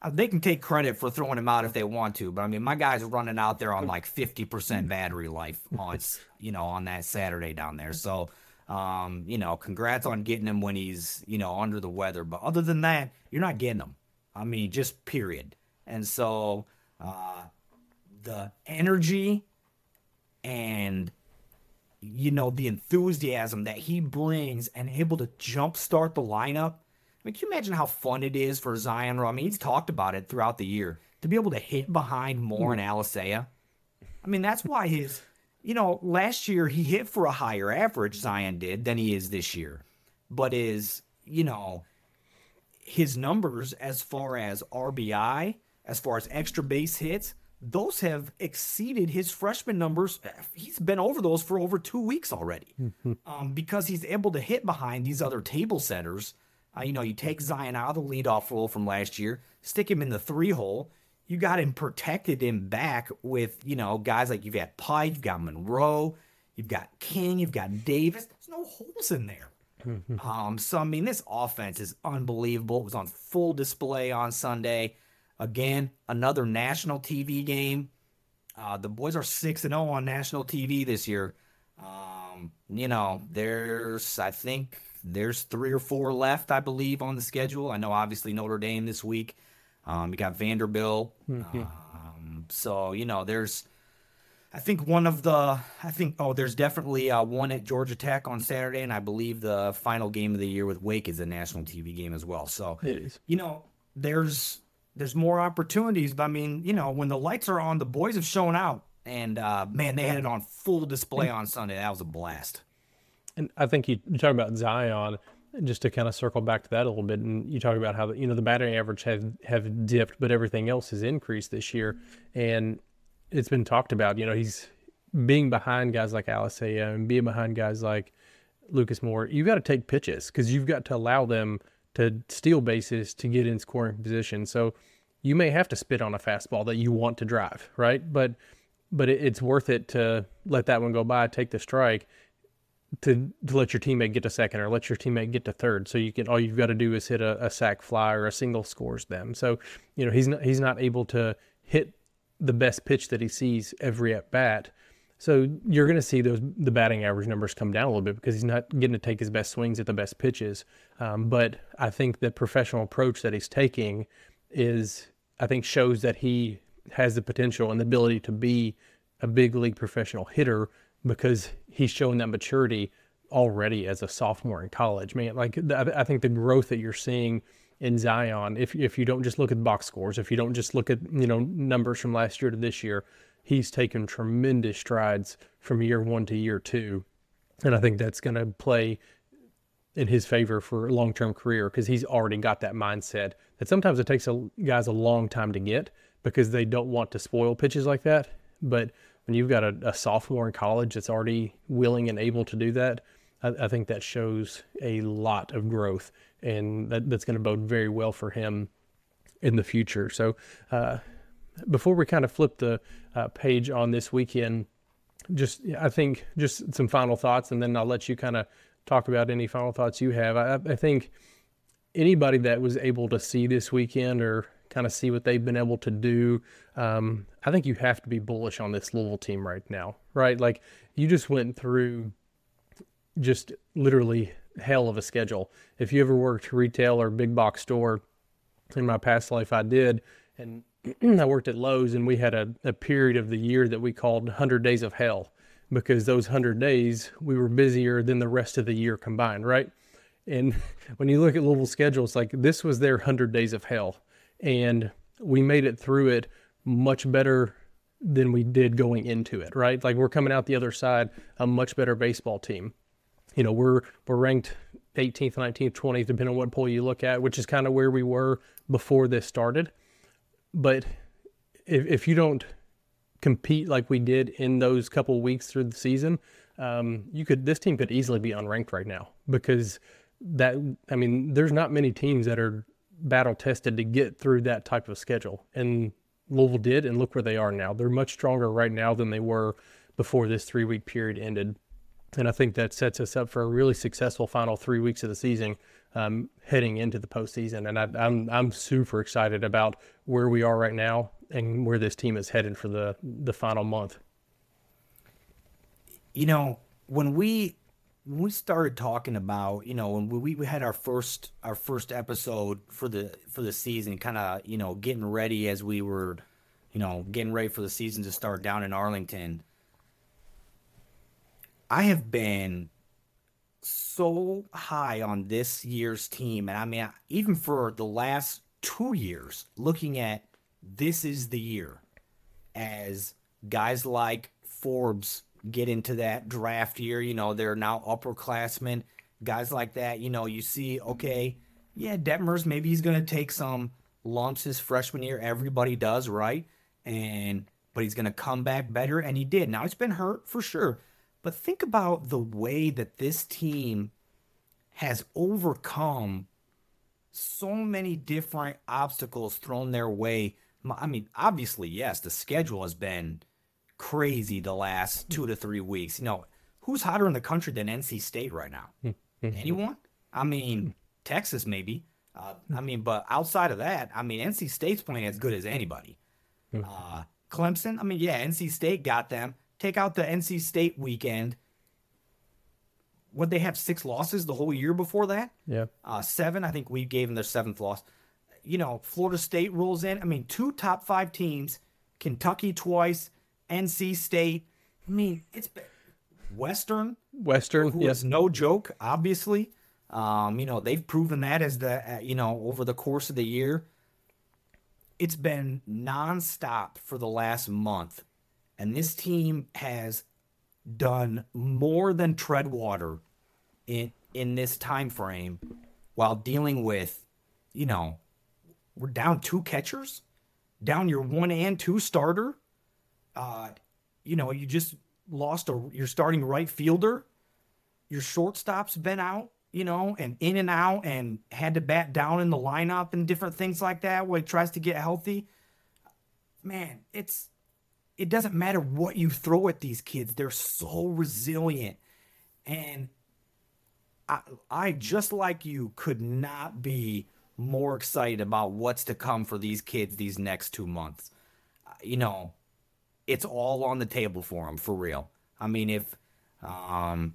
Uh, they can take credit for throwing him out if they want to, but I mean, my guy's running out there on like fifty percent battery life on, you know, on that Saturday down there. So, um, you know, congrats on getting him when he's, you know, under the weather. But other than that, you're not getting him. I mean, just period. And so, uh, the energy and, you know, the enthusiasm that he brings and able to jumpstart the lineup. I mean, can you imagine how fun it is for Zion? I mean, he's talked about it throughout the year to be able to hit behind Moore and Alisea. I mean, that's why his, you know, last year he hit for a higher average, Zion did, than he is this year. But his, you know, his numbers as far as R B I, as far as extra base hits, those have exceeded his freshman numbers. He's been over those for over two weeks already um, because he's able to hit behind these other table setters. Uh, you know, you take Zion out of the leadoff role from last year, stick him in the three hole. You got him protected him back with, you know, guys like you've got Pike, you've got Monroe, you've got King, you've got Davis. There's no holes in there. um, so, I mean, this offense is unbelievable. It was on full display on Sunday. Again, another national T V game. Uh, the boys are six and oh on national T V this year. Um, you know, there's, I think, there's three or four left, I believe, on the schedule. I know, obviously, Notre Dame this week. Um, you got Vanderbilt. Mm-hmm. Um, so, you know, there's, I think one of the, I think, oh, there's definitely uh, one at Georgia Tech on Saturday, and I believe the final game of the year with Wake is a national T V game as well. So, it is. You know, there's, there's more opportunities. But, I mean, you know, when the lights are on, the boys have shown out. And, uh, man, they had it on full display on Sunday. That was a blast. And I think you, you talk about Zion, just to kind of circle back to that a little bit, and you talk about how, you know, the batting average have, have dipped, but everything else has increased this year. And it's been talked about, you know, he's being behind guys like Alisea and being behind guys like Lucas Moore. You've got to take pitches because you've got to allow them to steal bases to get in scoring position. So you may have to spit on a fastball that you want to drive, right? But but it, it's worth it to let that one go by, take the strike, to to let your teammate get to second or let your teammate get to third. So you can, all you've got to do is hit a, a sac fly or a single scores them. So, you know, he's not, he's not able to hit the best pitch that he sees every at bat. So you're going to see those, the batting average numbers come down a little bit because he's not getting to take his best swings at the best pitches. Um, but I think the professional approach that he's taking is, I think, shows that he has the potential and the ability to be a big league professional hitter, because he's showing that maturity already as a sophomore in college. Man, like, I think the growth that you're seeing in Zion, if if you don't just look at box scores, if you don't just look at, you know, numbers from last year to this year, he's taken tremendous strides from year one to year two. And I think that's going to play in his favor for a long-term career, because he's already got that mindset that sometimes it takes a, guys a long time to get because they don't want to spoil pitches like that. But when you've got a, a sophomore in college that's already willing and able to do that, I, I think that shows a lot of growth, and that, that's going to bode very well for him in the future. So uh, before we kind of flip the uh, page on this weekend, just I think just some final thoughts, and then I'll let you kind of talk about any final thoughts you have. I, I think anybody that was able to see this weekend or kind of see what they've been able to do, um, I think you have to be bullish on this Louisville team right now, right? Like, you just went through just literally hell of a schedule. If you ever worked retail or big box store, in my past life I did, and I worked at Lowe's, and we had a, a period of the year that we called one hundred days of hell, because those one hundred days we were busier than the rest of the year combined, right? And when you look at Louisville's schedule, it's like this was their one hundred days of hell. And we made it through it much better than we did going into it, right? Like, we're coming out the other side a much better baseball team. You know, we're we're ranked eighteenth, nineteenth, twentieth, depending on what poll you look at, which is kind of where we were before this started. But if if you don't compete like we did in those couple of weeks through the season, um, you could this team could easily be unranked right now, because that I mean, there's not many teams that are battle tested to get through that type of schedule, and Louisville did, and look where they are now. They're much stronger right now than they were before this three week period ended. And I think that sets us up for a really successful final three weeks of the season, um, heading into the postseason. And I, I'm I'm super excited about where we are right now and where this team is headed for the, the final month. You know, when we when we started talking about, you know, when we, we had our first our first episode for the for the season, kind of, you know, getting ready as we were, you know, getting ready for the season to start down in Arlington. I have been so high on this year's team. And I mean, even for the last two years, looking at this is the year as guys like Forbes get into that draft year, you know, they're now upperclassmen, guys like that, you know, you see, okay, yeah, Detmers, maybe he's going to take some lumps his freshman year. Everybody does, right? And, but he's going to come back better. And he did. Now, it's been hurt for sure. But think about the way that this team has overcome so many different obstacles thrown their way. I mean, obviously, yes, the schedule has been crazy the last two to three weeks. You know, who's hotter in the country than N C State right now? Anyone? I mean, Texas maybe. Uh, I mean, but outside of that, I mean, N C State's playing as good as anybody. Uh, Clemson, I mean, yeah, N C State got them. Take out the N C State weekend. Would they have six losses the whole year before that? Yeah. Uh, seven. I think we gave them their seventh loss. You know, Florida State rolls in. I mean, two top five teams, Kentucky twice, N C State. I mean, it's been Western. Western, who yes. is no joke, obviously. Um, you know, they've proven that as the, uh, you know, over the course of the year. It's been nonstop for the last month. And this team has done more than tread water in in this time frame while dealing with, you know, we're down two catchers, down your one and two starter. Uh, you know, you just lost a, your starting right fielder. Your shortstop's been out, you know, and in and out and had to bat down in the lineup and different things like that where he tries to get healthy. Man, it's... It doesn't matter what you throw at these kids. They're so resilient. And I, I, just like you, could not be more excited about what's to come for these kids these next two months. You know, it's all on the table for them, for real. I mean, if, um,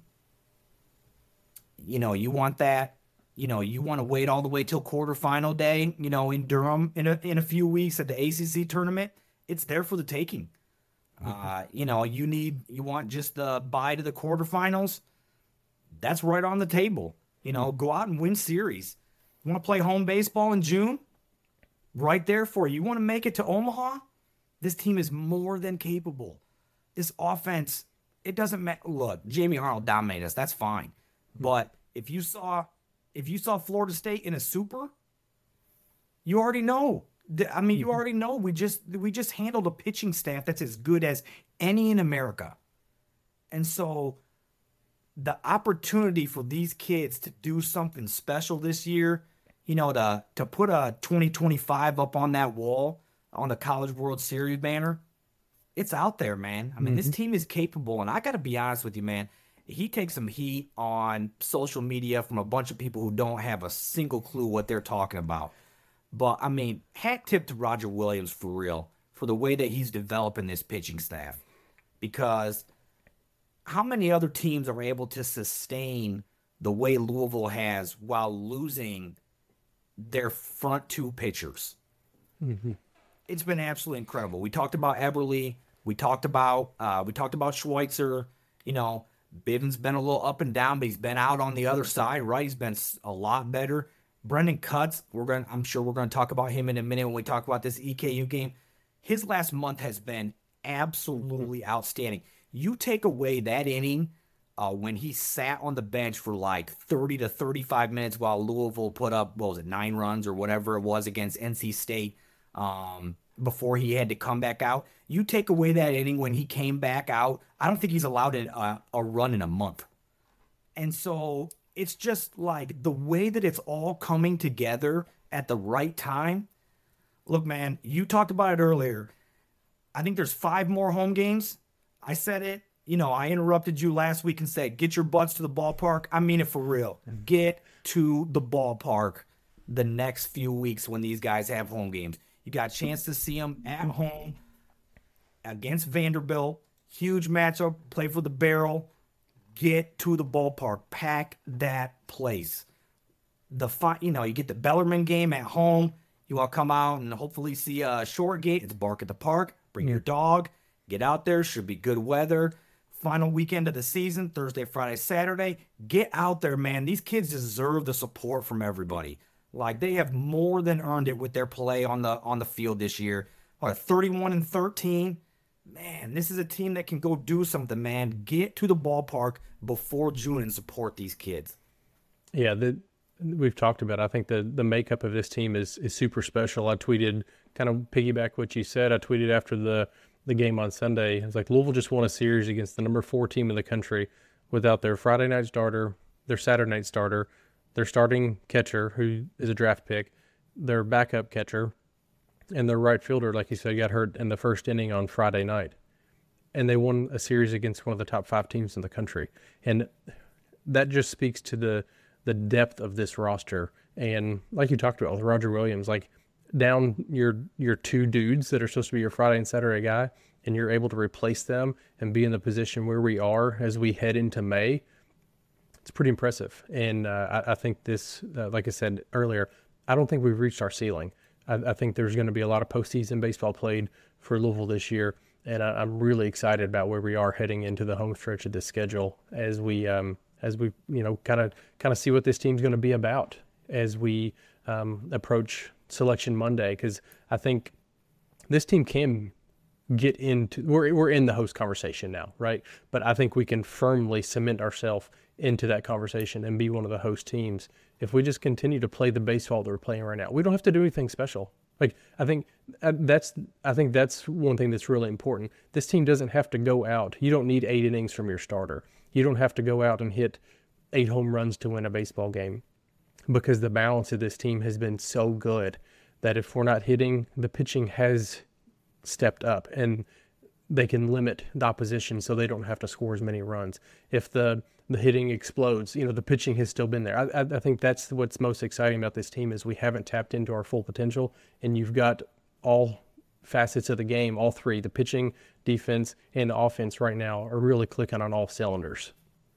you know, you want that, you know, you want to wait all the way till quarterfinal day, you know, in Durham in a, in a few weeks at the A C C tournament, it's there for the taking. Uh, you know, you need, you want just the bye to the quarterfinals. That's right on the table. You know, go out and win series. You want to play home baseball in June? Right there for you. You want to make it to Omaha? This team is more than capable. This offense, it doesn't matter. Look, Jamie Arnold dominated us. That's fine. But if you saw, if you saw Florida State in a super, you already know. I mean, you already know we just we just handled a pitching staff that's as good as any in America. And so the opportunity for these kids to do something special this year, you know, to to put a twenty twenty-five up on that wall on the College World Series banner, it's out there, man. I mean, mm-hmm. This team is capable. And I got to be honest with you, man. He takes some heat on social media from a bunch of people who don't have a single clue what they're talking about. But, I mean, hat tip to Roger Williams for real, for the way that he's developing this pitching staff. Because how many other teams are able to sustain the way Louisville has while losing their front two pitchers? Mm-hmm. It's been absolutely incredible. We talked about Eberle. We talked about uh, we talked about Schweitzer. You know, Bivens been a little up and down, but he's been out on the other side, right? He's been a lot better. Brendan Cutts, we're going. I'm sure we're going to talk about him in a minute when we talk about this E K U game. His last month has been absolutely outstanding. You take away that inning uh, when he sat on the bench for like thirty to thirty-five minutes while Louisville put up, what was it, nine runs or whatever it was against N C State um, before he had to come back out. You take away that inning when he came back out, I don't think he's allowed a, a run in a month. And so it's just like the way that it's all coming together at the right time. Look, man, you talked about it earlier. I think there's five more home games. I said it you know, I interrupted you last week and said, get your butts to the ballpark. I mean it for real. Get to the ballpark the next few weeks when these guys have home games. You got a chance to see them at home against Vanderbilt. Huge matchup. Play for the Barrel. Get to the ballpark. Pack that place. The fi- You know, you get the Bellarmine game at home. You all come out and hopefully see a short gate. It's Bark at the Park. Bring your dog. Get out there. Should be good weather. Final weekend of the season, Thursday, Friday, Saturday. Get out there, man. These kids deserve the support from everybody. Like, they have more than earned it with their play on the on the field this year. What, thirty-one and thirteen? Man, this is a team that can go do something, man. Get to the ballpark before June and support these kids. Yeah, the, we've talked about, I think the, the makeup of this team is, is super special. I tweeted, kind of piggyback what you said, I tweeted after the the game on Sunday. It's like Louisville just won a series against the number four team in the country without their Friday night starter, their Saturday night starter, their starting catcher, who is a draft pick, their backup catcher, and their right fielder, like you said, got hurt in the first inning on Friday night. And they won a series against one of the top five teams in the country. And that just speaks to the the depth of this roster. And like you talked about with Roger Williams, like, down your your two dudes that are supposed to be your Friday and Saturday guy, and you're able to replace them and be in the position where we are as we head into May, it's pretty impressive. And uh, I, I think this, uh, like I said earlier, I don't think we've reached our ceiling. I, I think there's going to be a lot of postseason baseball played for Louisville this year, and I, I'm really excited about where we are heading into the home stretch of this schedule as we um, as we you know kind of kind of see what this team's going to be about as we um, approach Selection Monday, because I think this team can get into, we're, we're in the host conversation now, right? But I think we can firmly cement ourselves into that conversation and be one of the host teams if we just continue to play the baseball that we're playing right now. We don't have to do anything special. Like, I think that's I think that's one thing that's really important. This team doesn't have to go out. You don't need eight innings from your starter. You don't have to go out and hit eight home runs to win a baseball game, because the balance of this team has been so good that if we're not hitting, the pitching has stepped up and they can limit the opposition so they don't have to score as many runs. If the the hitting explodes, you know, the pitching has still been there. I, I, I think that's what's most exciting about this team is we haven't tapped into our full potential, and you've got all facets of the game, all three, the pitching, defense, and the offense right now are really clicking on all cylinders.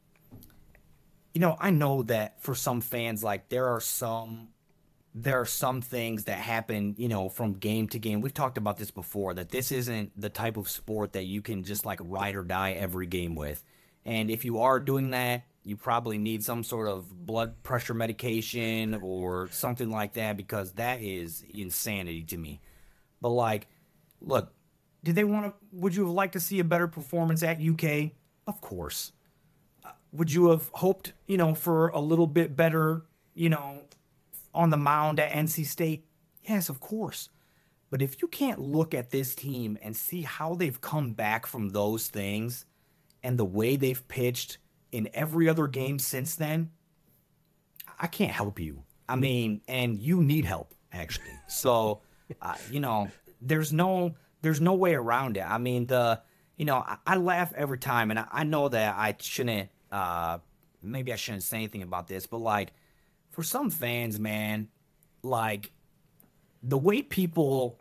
You know, I know that for some fans, like, there are some there are some things that happen, you know, from game to game. We've talked about this before, that this isn't the type of sport that you can just, like, ride or die every game with. And if you are doing that, you probably need some sort of blood pressure medication or something like that, because that is insanity to me. But, like, look, did they want to, would you have liked to see a better performance at U K? Of course. Would you have hoped, you know, for a little bit better, you know, on the mound at N C State? Yes, of course. But if you can't look at this team and see how they've come back from those things and the way they've pitched in every other game since then, I can't help you. I mean, and you need help, actually. So, uh, you know, there's no there's no way around it. I mean, the you know, I, I laugh every time, and I, I know that I shouldn't. Uh, maybe I shouldn't say anything about this, but, like, for some fans, man, like, the way people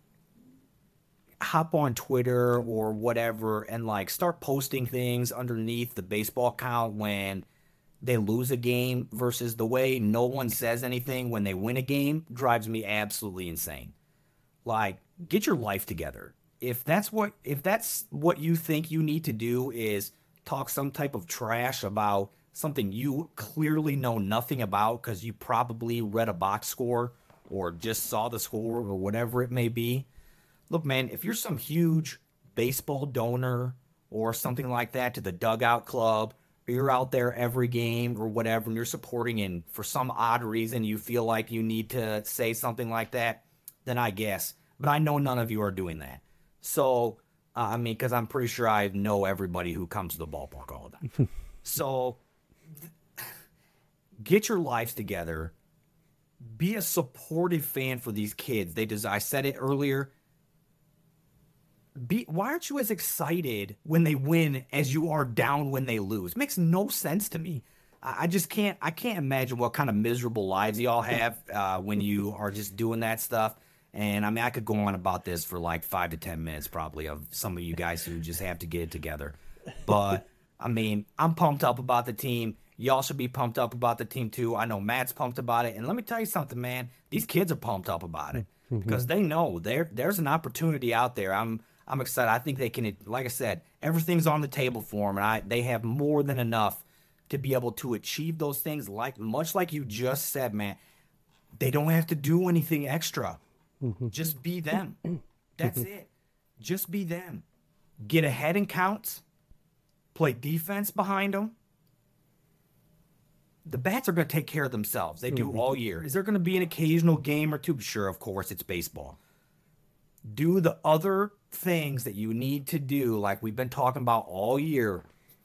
hop on Twitter or whatever and, like, start posting things underneath the baseball count when they lose a game versus the way no one says anything when they win a game drives me absolutely insane. Like, get your life together. If that's what if that's what you think you need to do is talk some type of trash about something you clearly know nothing about because you probably read a box score or just saw the score or whatever it may be. Look, man, if you're some huge baseball donor or something like that to the Dugout Club, or you're out there every game or whatever, and you're supporting, and for some odd reason you feel like you need to say something like that, then I guess. But I know none of you are doing that. So, uh, I mean, because I'm pretty sure I know everybody who comes to the ballpark all the time. So, get your lives together. Be a supportive fan for these kids. They des- I said it earlier. be why aren't you as excited when they win as you are down when they lose? Makes no sense to me. I just can't I can't imagine what kind of miserable lives y'all have uh, when you are just doing that stuff. And I mean, I could go on about this for like five to ten minutes probably of some of you guys who just have to get it together. But I mean, I'm pumped up about the team. Y'all should be pumped up about the team too. I know Matt's pumped about it. And let me tell you something, man. These kids are pumped up about it because they know there there's an opportunity out there. I'm I'm excited. I think they can, like I said, everything's on the table for them, and I they have more than enough to be able to achieve those things. Like much like you just said, man, they don't have to do anything extra. Mm-hmm. Just be them. That's it. Just be them. Get ahead in counts. Play defense behind them. The Bats are going to take care of themselves. They do mm-hmm. all year. Is there going to be an occasional game or two? Sure, of course, it's baseball. Do the other things that you need to do, like we've been talking about all year.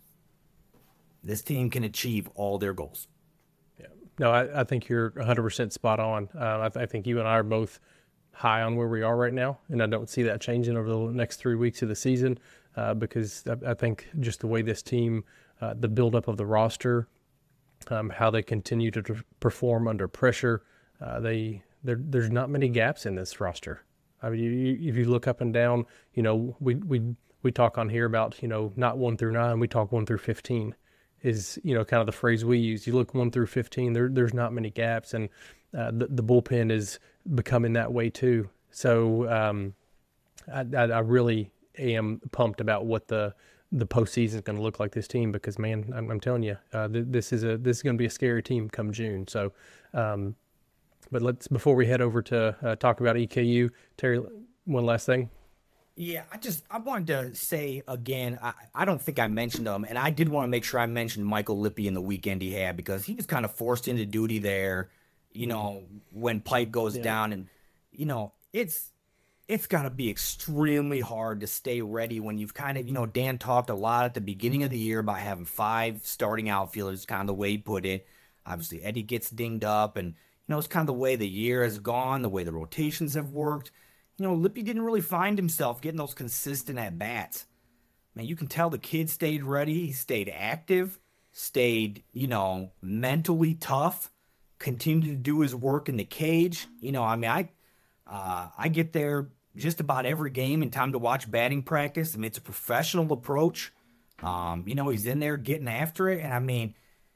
This team can achieve all their goals. Yeah. No, I, I think you're one hundred percent spot on. Uh, I, th- I think you and I are both high on where we are right now, and I don't see that changing over the next three weeks of the season uh, because I, I think just the way this team, uh, the buildup of the roster, um, how they continue to t- perform under pressure, uh, they there, there's not many gaps in this roster. I mean, you, you, if you look up and down, you know, we we we talk on here about, you know, not one through nine, we talk one through fifteen. Is, you know, kind of the phrase we use. You look one through fifteen, there, there's not many gaps, and uh, the, the bullpen is becoming that way too. So um, I, I, I really am pumped about what the the postseason is going to look like this team because, man, I'm, I'm telling you, uh, th- this is a this is going to be a scary team come June. So, um, but let's before we head over to uh, talk about E K U, Terry, one last thing. Yeah, I just I wanted to say again, I, I don't think I mentioned him, and I did want to make sure I mentioned Michael Lippy in the weekend he had because he was kind of forced into duty there, you know, when Pipe goes yeah. down, and you know it's it's got to be extremely hard to stay ready when you've kind of, you know, Dan talked a lot at the beginning of the year about having five starting outfielders, kind of the way he put it. Obviously, Eddie gets dinged up, and you know it's kind of the way the year has gone, the way the rotations have worked. You know, Lippy didn't really find himself getting those consistent at-bats. Man, you can tell the kid stayed ready. He stayed active, stayed, you know, mentally tough, continued to do his work in the cage. You know, I mean, I uh, I get there just about every game in time to watch batting practice. I mean, it's a professional approach. Um, you know, he's in there getting after it. And, I mean,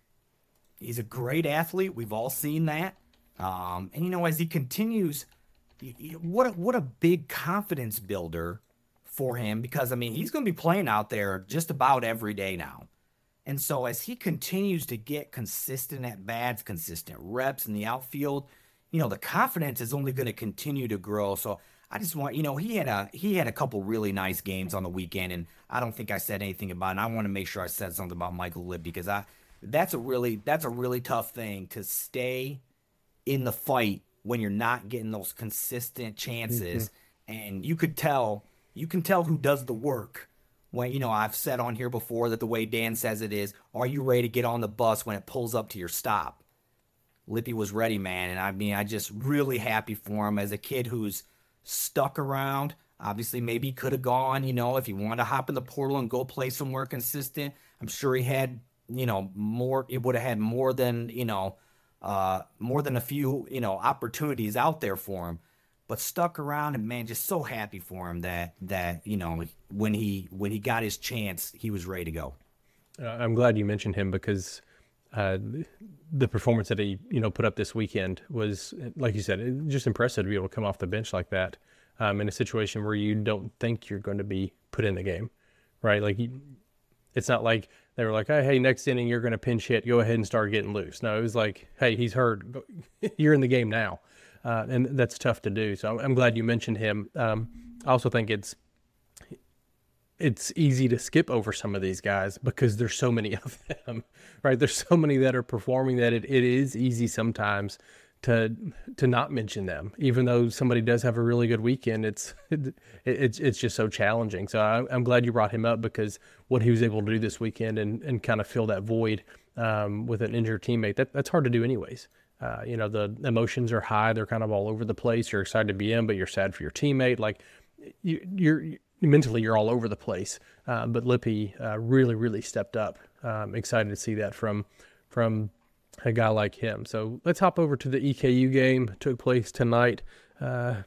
he's a great athlete. We've all seen that. Um, and, you know, as he continues – What a, what a big confidence builder for him because, I mean, he's going to be playing out there just about every day now. And so as he continues to get consistent at-bats, consistent reps in the outfield, you know, the confidence is only going to continue to grow. So I just want, you know, he had a he had a couple really nice games on the weekend, and I don't think I said anything about it. And I want to make sure I said something about Michael Lipp because I that's a really that's a really tough thing to stay in the fight when you're not getting those consistent chances. Mm-hmm. And you could tell, you can tell who does the work when, you know, I've said on here before that the way Dan says it is, are you ready to get on the bus when it pulls up to your stop? Lippy was ready, man. And I mean, I just really happy for him as a kid who's stuck around. Obviously, maybe he could have gone, you know, if he wanted to hop in the portal and go play somewhere consistent. I'm sure he had, you know, more, it would have had more than, you know, Uh, more than a few, you know, opportunities out there for him, but stuck around, and man, just so happy for him that that you know when he when he got his chance, he was ready to go. Uh, I'm glad you mentioned him because uh, the performance that he you know put up this weekend was, like you said, just impressive to be able to come off the bench like that um, in a situation where you don't think you're going to be put in the game, right? Like you, it's not like they were like, hey, hey, next inning, you're going to pinch hit. Go ahead and start getting loose. No, it was like, hey, he's hurt. You're in the game now. Uh, and that's tough to do. So I'm, I'm glad you mentioned him. Um, I also think it's it's easy to skip over some of these guys because there's so many of them, right? There's so many that are performing that it, it is easy sometimes to to not mention them, even though somebody does have a really good weekend. It's it, it's it's just so challenging. So I, I'm glad you brought him up because what he was able to do this weekend and, and kind of fill that void um, with an injured teammate, that that's hard to do anyways. Uh, you know, the emotions are high; they're kind of all over the place. You're excited to be in, but you're sad for your teammate. Like you, you're mentally you're all over the place. Uh, but Lippy uh, really, really stepped up. Um, excited to see that from from a guy like him. So let's hop over to the E K U game. It took place tonight. Uh,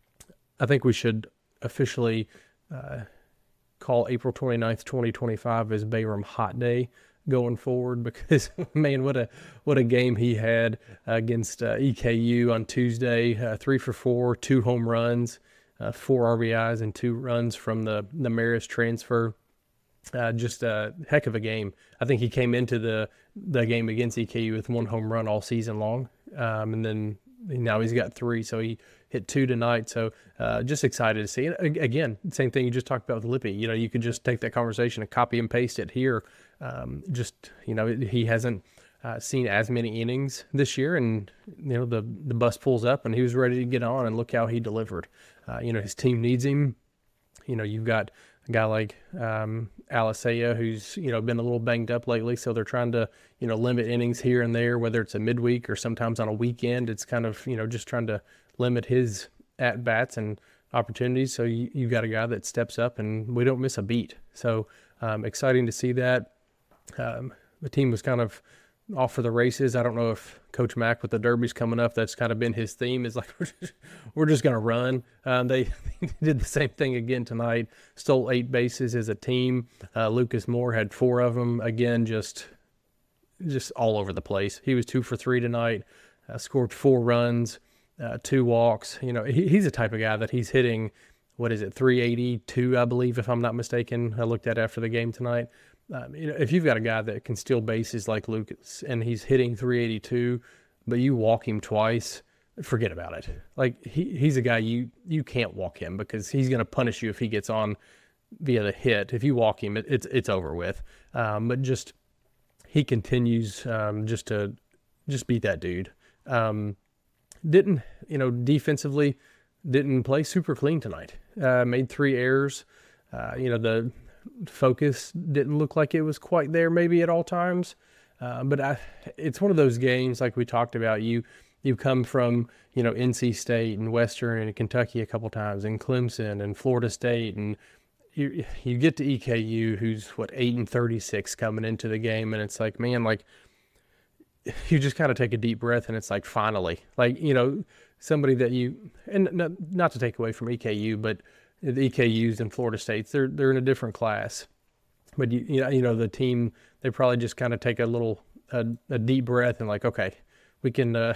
I think we should officially uh, call April twenty-ninth, twenty twenty-five as Bayram Hot Day going forward, because man, what a what a game he had against uh, E K U on Tuesday. Uh, three for four, two home runs, uh, four R B Is, and two runs from the the Marist transfer. Uh, just a heck of a game. I think he came into the the game against E K U with one home run all season long, um, and then now he's got three. So he hit two tonight. So uh, just excited to see it. Again, same thing you just talked about with Lippy. You know, you could just take that conversation and copy and paste it here. Um, just, you know, he hasn't uh, seen as many innings this year, and, you know, the, the bus pulls up and he was ready to get on, and look how he delivered. Uh, you know, his team needs him. You know, you've got a guy like um, Alisea, who's, you know, been a little banged up lately. So they're trying to, you know, limit innings here and there, whether it's a midweek or sometimes on a weekend. It's kind of, you know, just trying to limit his at-bats and opportunities. So you, you've got a guy that steps up, and we don't miss a beat. So um, exciting to see that. Um, the team was kind of off for the races. I don't know if Coach Mack, with the derbies coming up, that's kind of been his theme, is like, we're just, we're just going to run. Um, they did the same thing again tonight, stole eight bases as a team. Uh, Lucas Moore had four of them. Again, just just all over the place. He was two for three tonight, uh, scored four runs, uh, two walks. You know, he, he's the type of guy that he's hitting, what is it, three eighty-two, I believe, if I'm not mistaken. I looked at it after the game tonight. Um, you know, if you've got a guy that can steal bases like Lucas, and he's hitting three eighty-two, but you walk him twice, forget about it. Like, he, he's a guy you you can't walk him, because he's going to punish you if he gets on via the hit. If you walk him, it, it's it's over with. Um, but just he continues um, just to just beat that dude. Um, didn't you know defensively didn't play super clean tonight. Uh, made three errors. Uh, you know the. Focus didn't look like it was quite there maybe at all times, uh, but I, it's one of those games like we talked about. You you come from you know N C State and Western and Kentucky a couple times, and Clemson and Florida State, and you you get to E K U, who's what eight and thirty-six coming into the game, and it's like, man, like you just kind of take a deep breath, and it's like, finally, like you know somebody that you, and not, not to take away from E K U, but the E K Us and Florida States, they're they're in a different class. But you you know, you know the team, they probably just kind of take a little a, a deep breath and like, okay, we can uh,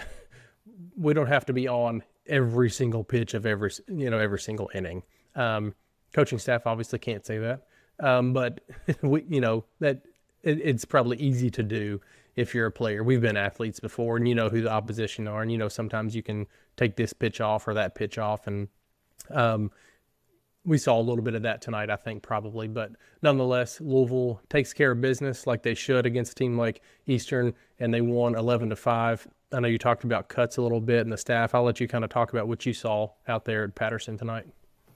we don't have to be on every single pitch of every you know every single inning. Um, coaching staff obviously can't say that, um, but we you know that it, it's probably easy to do if you're a player. We've been athletes before, and you know who the opposition are, and you know sometimes you can take this pitch off or that pitch off, and um, we saw a little bit of that tonight, I think, probably. But nonetheless, Louisville takes care of business like they should against a team like Eastern, and they won eleven to five. I know you talked about Cuts a little bit and the staff. I'll let you kind of talk about what you saw out there at Patterson tonight.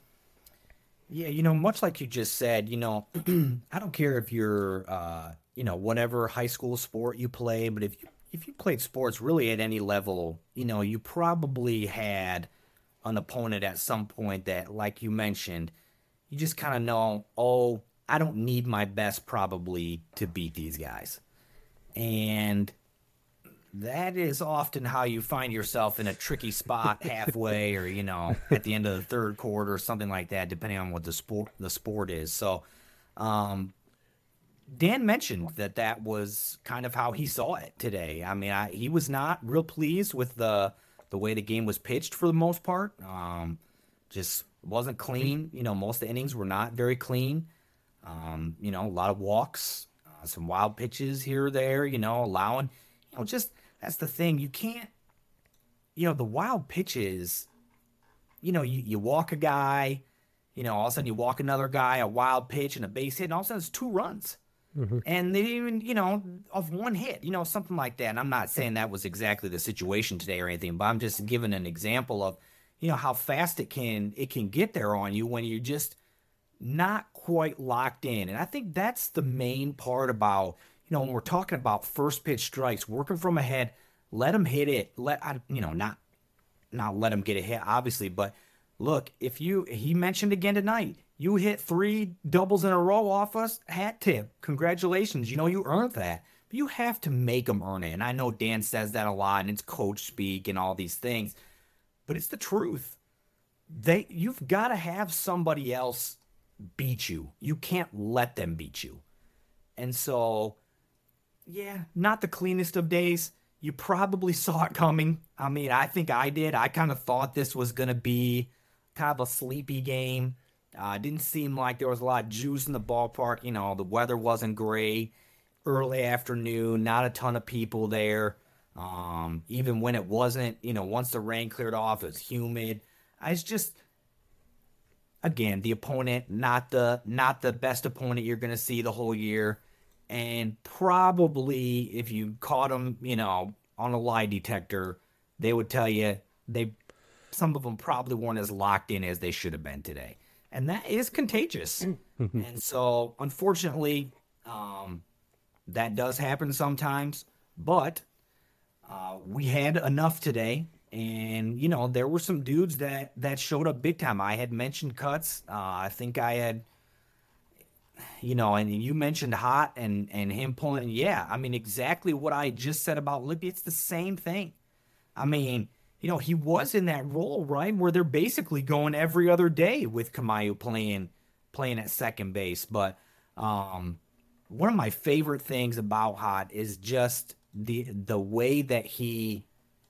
Yeah, you know, much like you just said, you know, I don't care if you're, uh, you know, whatever high school sport you play, but if you, if you played sports really at any level, you know, you probably had an opponent at some point that, like you mentioned, you just kind of know, oh, I don't need my best probably to beat these guys. And that is often how you find yourself in a tricky spot halfway or, you know, at the end of the third quarter or something like that, depending on what the sport the sport is. So um, Dan mentioned that that was kind of how he saw it today. I mean, I, he was not real pleased with the the way the game was pitched for the most part. Um, just wasn't clean. You know, most of the innings were not very clean. Um, you know, a lot of walks, uh, some wild pitches here or there, you know, allowing, you know, just, that's the thing. You can't, you know, the wild pitches, you know, you, you walk a guy, you know, all of a sudden you walk another guy, a wild pitch and a base hit, and all of a sudden it's two runs. Mm-hmm. And they didn't even, you know, of one hit, you know, something like that. And I'm not saying that was exactly the situation today or anything, but I'm just giving an example of, you know, how fast it can it can get there on you when you're just not quite locked in. And I think that's the main part about, you know, when we're talking about first pitch strikes, working from ahead, let them hit it. Let you know, not not let them get a hit, obviously, but look, if you he mentioned again tonight, You hit three doubles in a row off us, hat tip. Congratulations. You know, you earned that. But you have to make them earn it. And I know Dan says that a lot, and it's coach speak and all these things. But it's the truth. They, you've got to have somebody else beat you. You can't let them beat you. And so, yeah, not the cleanest of days. You probably saw it coming. I mean, I think I did. I kind of thought this was going to be kind of a sleepy game. Uh, it didn't seem like there was a lot of juice in the ballpark. You know, the weather wasn't great. Early afternoon, not a ton of people there. Um, even when it wasn't, you know, once the rain cleared off, it was humid. I was just, again, the opponent, not the not the best opponent you're going to see the whole year. And probably if you caught them, you know, on a lie detector, they would tell you they, some of them probably weren't as locked in as they should have been today. And that is contagious. And so, unfortunately, um, that does happen sometimes. But uh, we had enough today. And, you know, there were some dudes that, that showed up big time. I had mentioned Cuts. Uh, I think I had, you know, and you mentioned Hot and, and him pulling. Yeah, I mean, exactly what I just said about Lippy. It's the same thing. I mean, you know, he was in that role, right, where they're basically going every other day with Kamayu playing playing at second base. But um, one of my favorite things about Hot is just the the way that he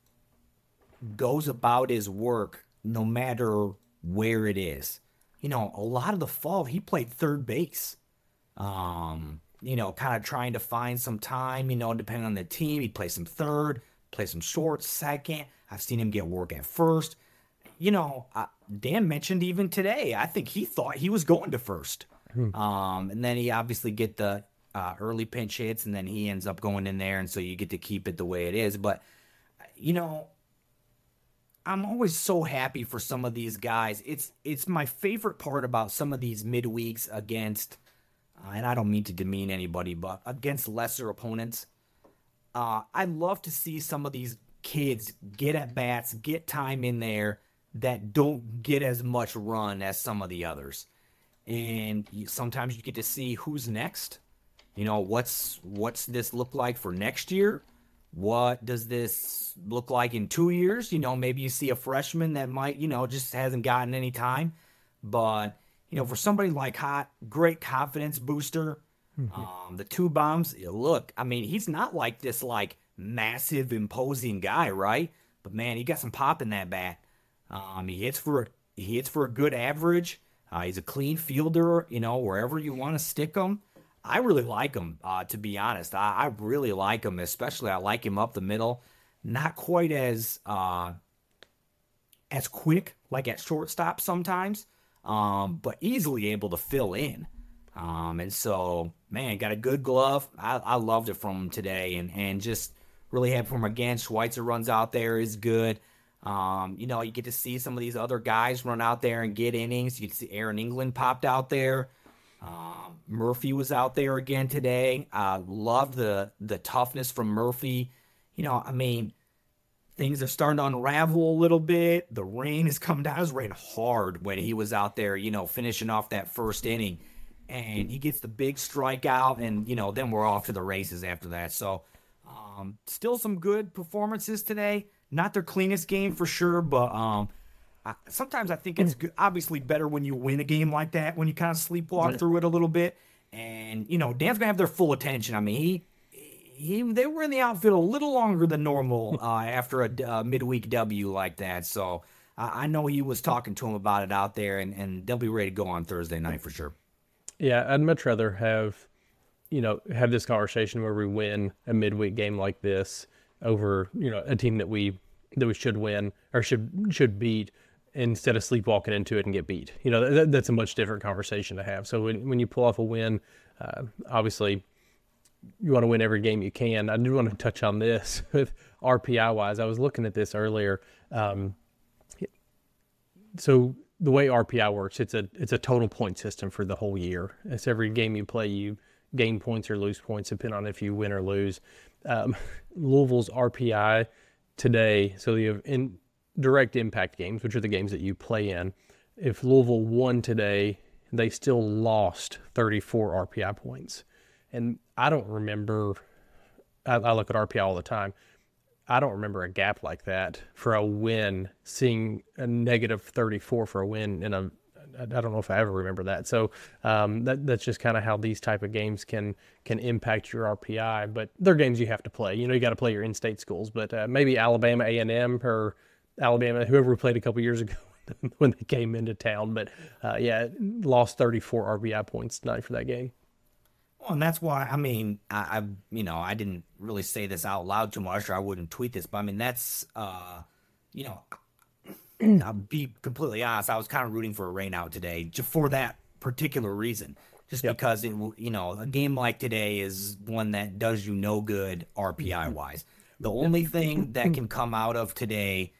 goes about his work no matter where it is. You know, a lot of the fall, he played third base. Um, you know, kind of trying to find some time, you know, depending on the team. He'd play some third, play some short, second. I've seen him get work at first. You know, uh, Dan mentioned even today, I think he thought he was going to first. Hmm. Um, and then he obviously get the uh, early pinch hits, and then he ends up going in there, and so you get to keep it the way it is. But, you know, I'm always so happy for some of these guys. It's it's my favorite part about some of these midweeks against, uh, and I don't mean to demean anybody, but against lesser opponents. Uh, I love to see some of these kids get at bats, get time in there that don't get as much run as some of the others. And you, sometimes you get to see who's next. You know, what's what's this look like for next year? What does this look like in two years? You know, maybe you see a freshman that might, you know, just hasn't gotten any time. But, you know, for somebody like Hot, great confidence booster. Mm-hmm. Um, the two bombs, look, I mean, he's not like this, like, massive, imposing guy, right? But, man, he got some pop in that bat. Um, he hits for, he hits for a good average. Uh, he's a clean fielder, you know, wherever you want to stick him. I really like him, uh, to be honest. I, I really like him, especially I like him up the middle. Not quite as uh, as quick, like at shortstop sometimes, um, but easily able to fill in. Um, and so, man, got a good glove. I, I loved it from him today, and, and just really happy for him again. Schweitzer runs out there is good. Um, you know, you get to see some of these other guys run out there and get innings. You can see Aaron England popped out there. Um, Murphy was out there again today. I uh, love the the toughness from Murphy. You know, I mean, things are starting to unravel a little bit. The rain has come down. It was raining hard when he was out there, you know, finishing off that first inning. And he gets the big strikeout, and, you know, then we're off to the races after that. So, um, still some good performances today. Not their cleanest game for sure, but um, I, sometimes I think it's good, obviously better when you win a game like that, when you kind of sleepwalk yeah. through it a little bit. And, you know, Dan's going to have their full attention. I mean, he, he they were in the outfield a little longer than normal uh, after a uh, midweek W like that. So I, I know he was talking to him about it out there, and, and they'll be ready to go on Thursday night for sure. Yeah, I'd much rather have, you know, have this conversation where we win a midweek game like this over, you know, a team that we that we should win or should should beat, instead of sleepwalking into it and get beat. You know, that, that's a much different conversation to have. So when when you pull off a win, uh, obviously you want to win every game you can. I do want to touch on this with R P I wise. I was looking at this earlier. Um, so the way R P I works, it's a it's a total point system for the whole year. It's every game you play, you gain points or lose points, depending on if you win or lose. Um, Louisville's R P I today, so you have in direct impact games, which are the games that you play in. If Louisville won today, they still lost thirty-four R P I points. And I don't remember, I, I look at R P I all the time. I don't remember a gap like that for a win, seeing a negative thirty-four for a win in a, I don't know if I ever remember that. So um, that that's just kind of how these type of games can can impact your R P I. But they're games you have to play. You know, you got to play your in-state schools. But uh, maybe Alabama A and M or Alabama, whoever we played a couple years ago when they came into town. But uh, yeah, lost thirty-four R P I points tonight for that game. Well, and that's why, I mean, I, I, you know, I didn't really say this out loud too much, or I wouldn't tweet this, but I mean, that's, uh, you know, I'll be completely honest, I was kind of rooting for a rain out today just for that particular reason. Just yep. because, it, you know, a game like today is one that does you no good R P I-wise. The only thing that can come out of today,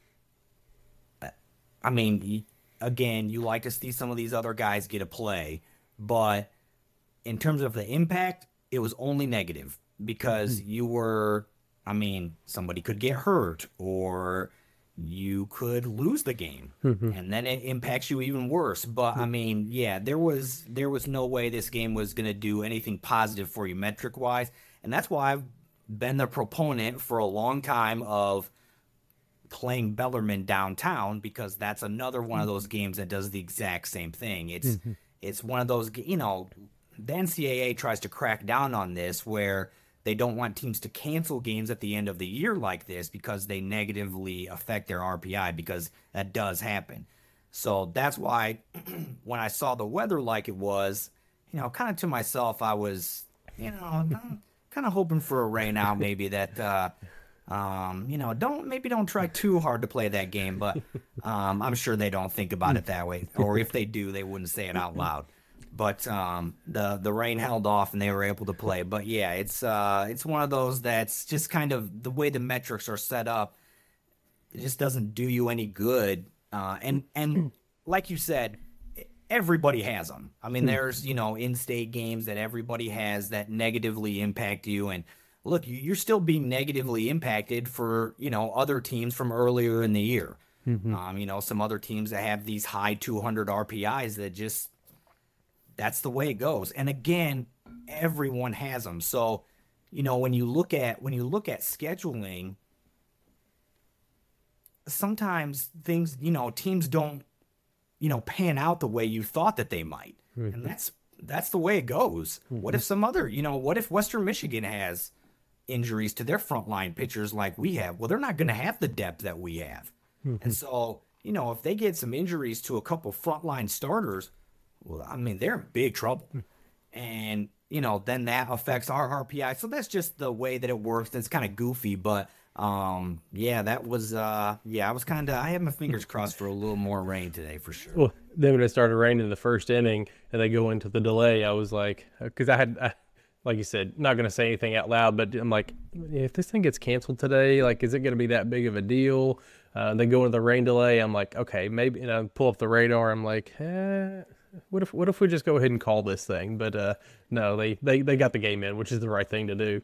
I mean, again, you like to see some of these other guys get a play, but in terms of the impact, it was only negative because you were, I mean, somebody could get hurt or you could lose the game and then it impacts you even worse. But I mean, yeah, there was, there was no way this game was going to do anything positive for you metric wise. And that's why I've been the proponent for a long time of playing Bellarmine downtown, because that's another one of those games that does the exact same thing. It's, it's one of those, you know, the N C double A tries to crack down on this where they don't want teams to cancel games at the end of the year like this because they negatively affect their R P I, because that does happen. So that's why when I saw the weather like it was, you know, kind of to myself, I was, you know, kind of hoping for a rain out maybe that, uh, um, you know, don't, maybe don't try too hard to play that game, but um, I'm sure they don't think about it that way. Or if they do, they wouldn't say it out loud. But um, the the rain held off and they were able to play. But yeah, it's uh, it's one of those that's just kind of the way the metrics are set up. It just doesn't do you any good. Uh, and and like you said, everybody has them. I mean, there's you know in-state games that everybody has that negatively impact you. And look, you're still being negatively impacted for you know other teams from earlier in the year. Mm-hmm. Um, you know, some other teams that have these high two hundred R P Is that just. That's the way it goes. And again, everyone has them. So, you know, when you look at when you look at scheduling, sometimes things, you know, teams don't, you know, pan out the way you thought that they might. Mm-hmm. And that's that's the way it goes. Mm-hmm. What if some other, you know, what if Western Michigan has injuries to their frontline pitchers like we have? Well, they're not going to have the depth that we have. Mm-hmm. And so, you know, if they get some injuries to a couple frontline starters, well, I mean, they're in big trouble. And, you know, then that affects our R P I. So that's just the way that it works. It's kind of goofy. But, um, yeah, that was, uh, yeah, I was kind of, I had my fingers crossed for a little more rain today for sure. Well, then when it started raining in the first inning and they go into the delay, I was like, because I had, I, like you said, not going to say anything out loud, but I'm like, if this thing gets canceled today, like, is it going to be that big of a deal? Uh, they go into the rain delay. I'm like, okay, maybe, and I pull up the radar. I'm like, eh. What if what if we just go ahead and call this thing? But uh, no, they, they, they got the game in, which is the right thing to do.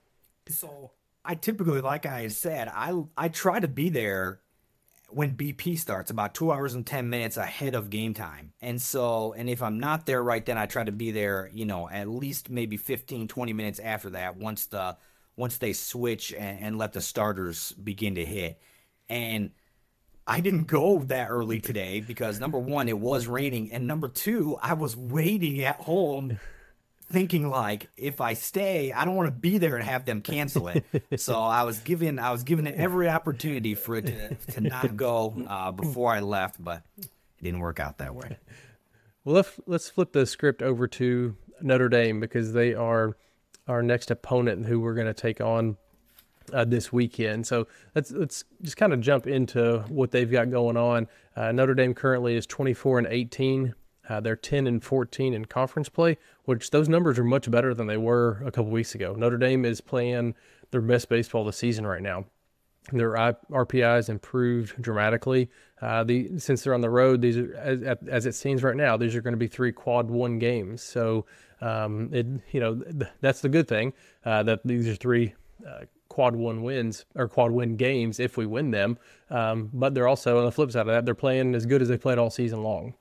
So I typically, like I said, I I try to be there when B P starts, about two hours and ten minutes ahead of game time. And so, and if I'm not there right then, I try to be there, you know, at least maybe fifteen, twenty minutes after that, once the once they switch and, and let the starters begin to hit. And I didn't go that early today because, number one, it was raining, and number two, I was waiting at home thinking, like, if I stay, I don't want to be there and have them cancel it. So I was given I was given it every opportunity for it to, to not go uh, before I left, but it didn't work out that way. Well, let's, let's flip the script over to Notre Dame, because they are our next opponent who we're going to take on Uh, this weekend. So let's let's just kind of jump into what they've got going on. Uh, Notre Dame currently is twenty-four and eighteen. Uh, they're ten and fourteen in conference play, which those numbers are much better than they were a couple weeks ago. Notre Dame is playing their best baseball this season right now. Their R P Is improved dramatically. Uh, the since they're on the road, these are, as, as it seems right now, these are going to be three quad one games. So um, it you know th- that's the good thing, uh, that these are three uh, quad one wins or quad win games if we win them. Um, but they're also, on the flip side of that, they're playing as good as they played all season long.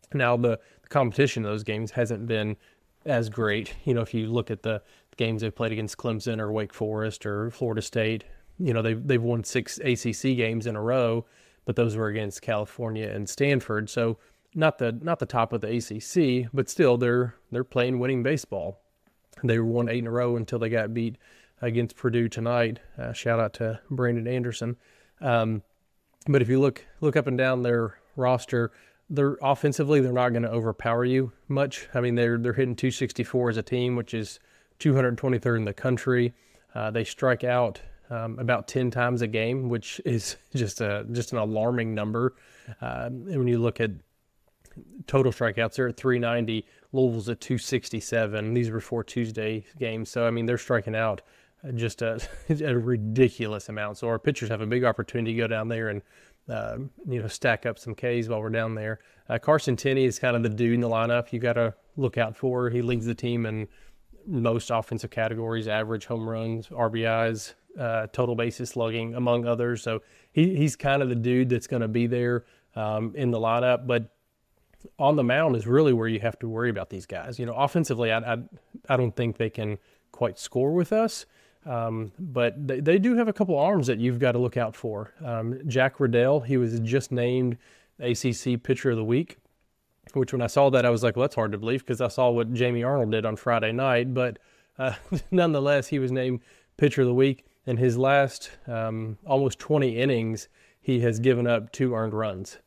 Now, the, the competition in those games hasn't been as great. You know, if you look at the games they've played against Clemson or Wake Forest or Florida State, you know, they've, they've won six A C C games in a row, but those were against California and Stanford. So not the not the top of the A C C, but still they're they're playing winning baseball. They won eight in a row until they got beat against Purdue tonight. Uh, shout out to Brandon Anderson. Um, but if you look look up and down their roster, they're offensively they're not going to overpower you much. I mean they're they're hitting two sixty-four as a team, which is two hundred twenty-third in the country. Uh, they strike out um, about ten times a game, which is just a just an alarming number. Uh, and when you look at total strikeouts, they're at three ninety. Louisville's at two sixty-seven. These were four Tuesday games, so I mean they're striking out just a, a ridiculous amount. So our pitchers have a big opportunity to go down there and uh, you know stack up some Ks while we're down there. Uh, Carson Tenney is kind of the dude in the lineup you got to look out for. He leads the team in most offensive categories: average, home runs, R B Is, uh, total bases slugging, among others. So he he's kind of the dude that's going to be there um, in the lineup, but on the mound is really where you have to worry about these guys. You know, offensively, I I, I don't think they can quite score with us, um, but they, they do have a couple arms that you've got to look out for. Um, Jack Riddell, he was just named A C C Pitcher of the Week, which when I saw that, I was like, well, that's hard to believe because I saw what Jamie Arnold did on Friday night. But uh, nonetheless, he was named Pitcher of the Week. In his last um, almost twenty innings, he has given up two earned runs.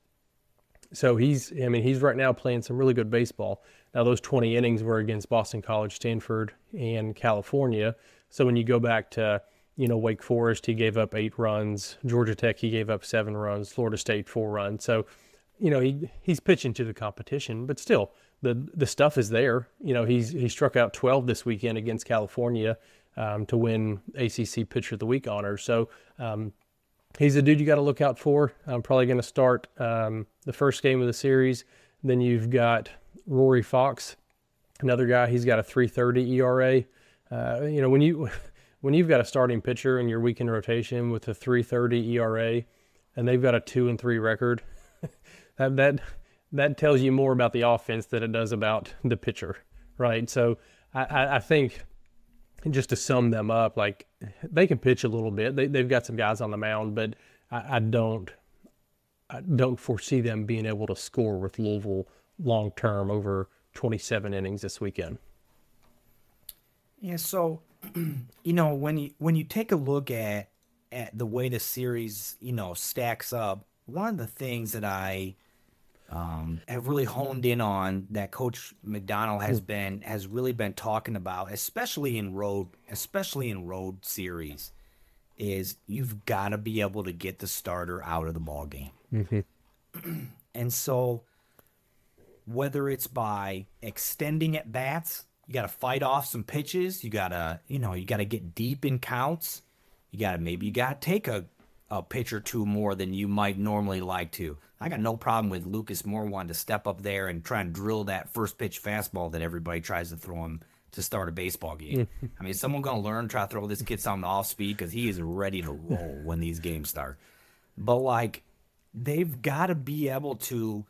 So he's, I mean, he's right now playing some really good baseball. Now, those twenty innings were against Boston College, Stanford, and California. So when you go back to, you know, Wake Forest, he gave up eight runs. Georgia Tech, he gave up seven runs. Florida State, four runs. So, you know, he he's pitching to the competition, but still, the the stuff is there. You know, he's he struck out twelve this weekend against California um, to win A C C Pitcher of the Week honors. So, um, he's a dude you got to look out for. I'm probably going to start um, the first game of the series. Then you've got Rory Fox, another guy. He's got a three thirty E R A. Uh, you know, when you when you've got a starting pitcher in your weekend rotation with a three thirty E R A, and they've got a two and three record, that that that tells you more about the offense than it does about the pitcher, right? So I, I, I think. Just to sum them up, like they can pitch a little bit. They they've got some guys on the mound, but I, I don't I don't foresee them being able to score with Louisville long term over twenty-seven innings this weekend. Yeah, so you know when you when you take a look at at the way the series you know stacks up, one of the things that I Um, have really honed in on that Coach McDonald has been has really been talking about, especially in road, especially in road series, is you've got to be able to get the starter out of the ball game. Mm-hmm. And so, whether it's by extending at bats, you got to fight off some pitches. You gotta, you know, you got to get deep in counts. You got to maybe you got to take a a pitch or two more than you might normally like to. I got no problem with Lucas Moore wanting to step up there and try and drill that first pitch fastball that everybody tries to throw him to start a baseball game. I mean, is someone going to learn, try to throw this kid something off speed because he is ready to roll when these games start. But, like, they've got to be able to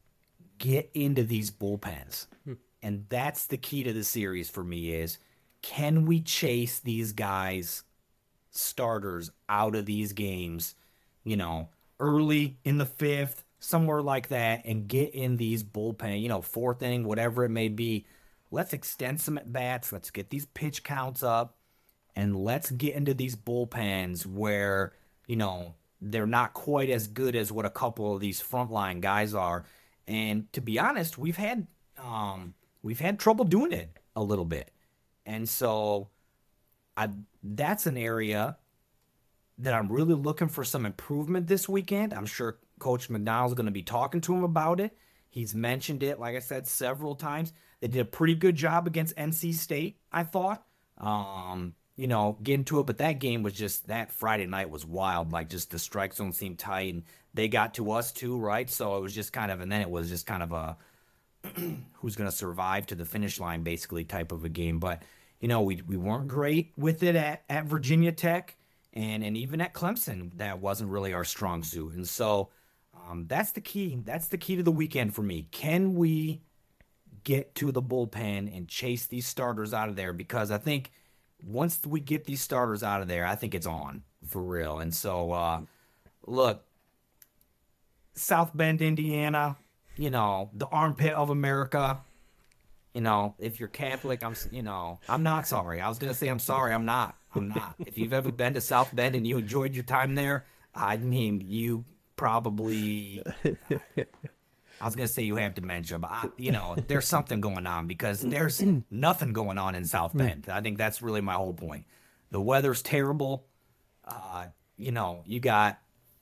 get into these bullpens. And that's the key to the series for me is, can we chase these guys starters out of these games, you know, early in the fifth, somewhere like that, and get in these bullpen, you know, fourth inning, whatever it may be. Let's extend some at bats. Let's get these pitch counts up, and let's get into these bullpens where, you know, they're not quite as good as what a couple of these frontline guys are. And to be honest, we've had um, we've had trouble doing it a little bit, and so. I, that's an area that I'm really looking for some improvement this weekend. I'm sure Coach McDonald's going to be talking to him about it. He's mentioned it, like I said, several times. They did a pretty good job against N C State, I thought. Um, you know, getting to it, but that game was just, that Friday night was wild. Like, just the strike zone seemed tight, and they got to us too, right? So it was just kind of, and then it was just kind of a who's going to survive to the finish line, basically, type of a game. But you know, we we weren't great with it at, at Virginia Tech, and, and even at Clemson, that wasn't really our strong suit. And so Um, that's the key. That's the key to the weekend for me. Can we get to the bullpen and chase these starters out of there? Because I think once we get these starters out of there, I think it's on for real. And so, uh, look, South Bend, Indiana, you know, the armpit of America. You know, if you're Catholic, I'm, you know, I'm not sorry. I was going to say I'm sorry. I'm not. I'm not. If you've ever been to South Bend and you enjoyed your time there, I mean, you probably, I was going to say you have dementia, but, I, you know, there's something going on because there's nothing going on in South Bend. I think that's really my whole point. The weather's terrible. Uh, you know, you got,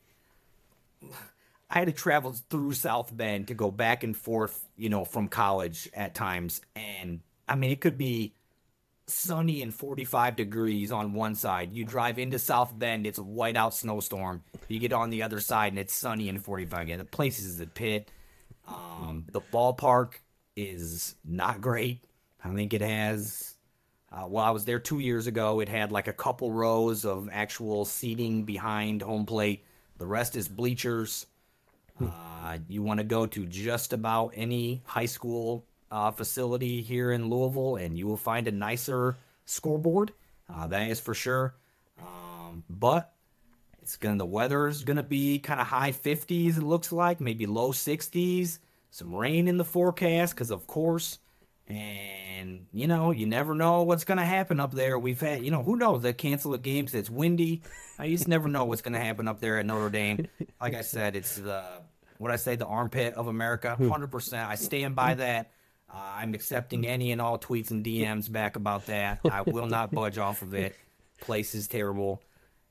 I had to travel through South Bend to go back and forth, you know, from college at times. And I mean, it could be sunny and forty-five degrees on one side. You drive into South Bend, it's a whiteout snowstorm. You get on the other side and it's sunny and forty-five again. The place is a pit. Um, the ballpark is not great. I think it has, uh, well, I was there two years ago. It had like a couple rows of actual seating behind home plate. The rest is bleachers. Uh, you want to go to just about any high school uh, facility here in Louisville, and you will find a nicer scoreboard. Uh, that is for sure. Um, but it's gonna the weather is gonna be kind of high fifties. It looks like maybe low sixties. Some rain in the forecast, because of course. And you know, you never know what's gonna happen up there. We've had, you know, who knows? They cancel a game because it's windy. I just never know what's gonna happen up there at Notre Dame. Like I said, it's the what I say, the armpit of America. one hundred percent. I stand by that. Uh, I'm accepting any and all tweets and D Ms back about that. I will not budge off of it. Place is terrible,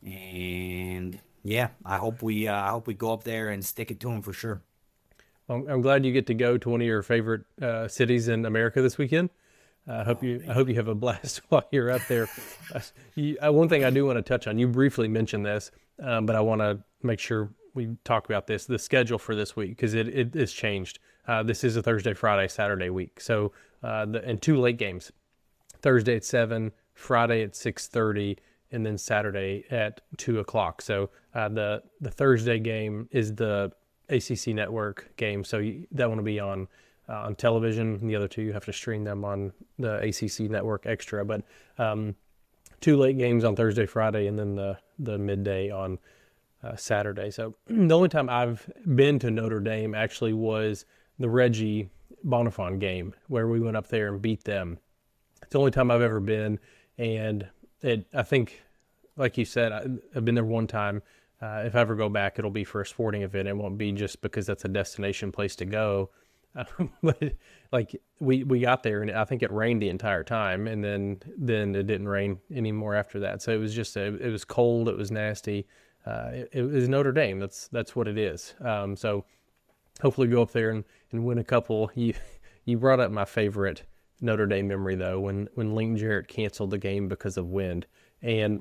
and yeah, I hope we uh, I hope we go up there and stick it to them for sure. Well, I'm glad you get to go to one of your favorite uh, cities in America this weekend. I uh, hope you I hope you have a blast while you're up there. Uh, you, uh, one thing I do want to touch on, you briefly mentioned this, um, but I want to make sure we talk about this, the schedule for this week, because it, it is changed. Uh, this is a Thursday, Friday, Saturday week. So, uh, the, and two late games, Thursday at seven, Friday at six thirty, and then Saturday at two o'clock. So uh, the, the Thursday game is the A C C network game. So you, that one will be on, uh, on television. And the other two, you have to stream them on the A C C network extra, but um, two late games on Thursday, Friday, and then the, the midday on Uh, Saturday. So the only time I've been to Notre Dame actually was the Reggie Bonifon game where we went up there and beat them. It's the only time I've ever been. And it, I think, like you said, I, I've been there one time. Uh, if I ever go back, it'll be for a sporting event. It won't be just because that's a destination place to go. Uh, but like we, we got there and I think it rained the entire time, and then, then it didn't rain anymore after that. So it was just, a, it was cold. It was nasty. Uh, it, it is Notre Dame. That's that's what it is. Um, so hopefully go up there and, and win a couple. You you brought up my favorite Notre Dame memory though, when when Lincoln Jarrett canceled the game because of wind. And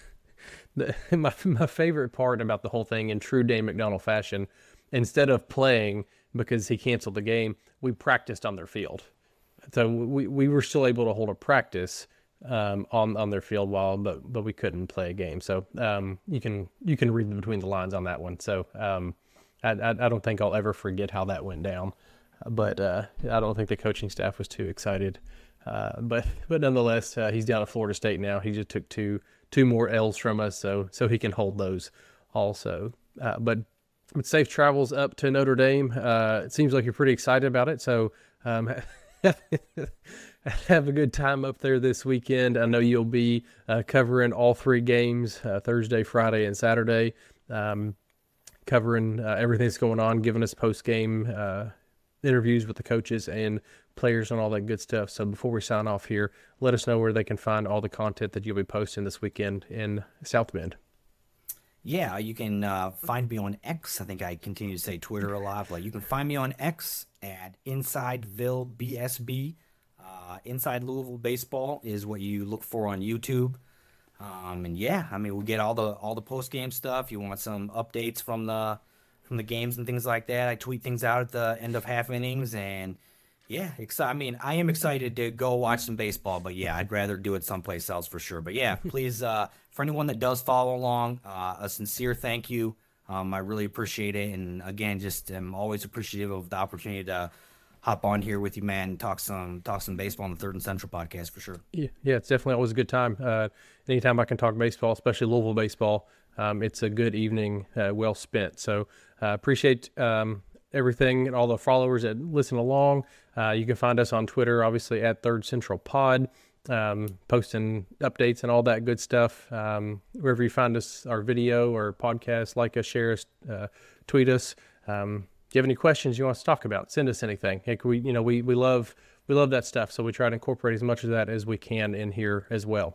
the, my my favorite part about the whole thing, in true Dane McDonald fashion, instead of playing because he canceled the game, we practiced on their field. So we we were still able to hold a practice um on on their field while but but we couldn't play a game. So um you can you can read between the lines on that one. So um I I, I don't think I'll ever forget how that went down, but uh I don't think the coaching staff was too excited, uh but but nonetheless, uh, he's down at Florida State now. He just took two two more L's from us, so so he can hold those also. Uh but but safe travels up to Notre Dame. Uh it seems like you're pretty excited about it, so um have a good time up there this weekend. I know you'll be uh, covering all three games, uh, Thursday, Friday, and Saturday, um, covering uh, everything that's going on, giving us post-game uh, interviews with the coaches and players and all that good stuff. So before we sign off here, let us know where they can find all the content that you'll be posting this weekend in South Bend. Yeah, you can uh, find me on X. I think I continue to say Twitter a lot, but you can find me on X at InsideVille B S B. Uh, Inside Louisville Baseball is what you look for on YouTube. Um, and yeah, I mean, we'll get all the all the post game stuff. You want some updates from the from the games and things like that. I tweet things out at the end of half innings, and yeah, exci- I mean, I am excited to go watch some baseball. But yeah, I'd rather do it someplace else for sure. But yeah, please, uh, for anyone that does follow along, uh, a sincere thank you Um, I really appreciate it. And again, just am always appreciative of the opportunity to hop on here with you, man, and talk some talk some baseball on the Third and Central podcast for sure. Yeah, yeah, it's definitely always a good time. Uh, anytime I can talk baseball, especially Louisville baseball, um, it's a good evening, uh, well spent. So uh, appreciate um, everything and all the followers that listen along. Uh, you can find us on Twitter, obviously at Third Central Pod, um, posting updates and all that good stuff. Um, wherever you find us, our video or podcast, like us, share us, uh, tweet us. Um, If you have any questions you want us to talk about, send us anything. Heck, we, you know, we, we love we love that stuff, so we try to incorporate as much of that as we can in here as well.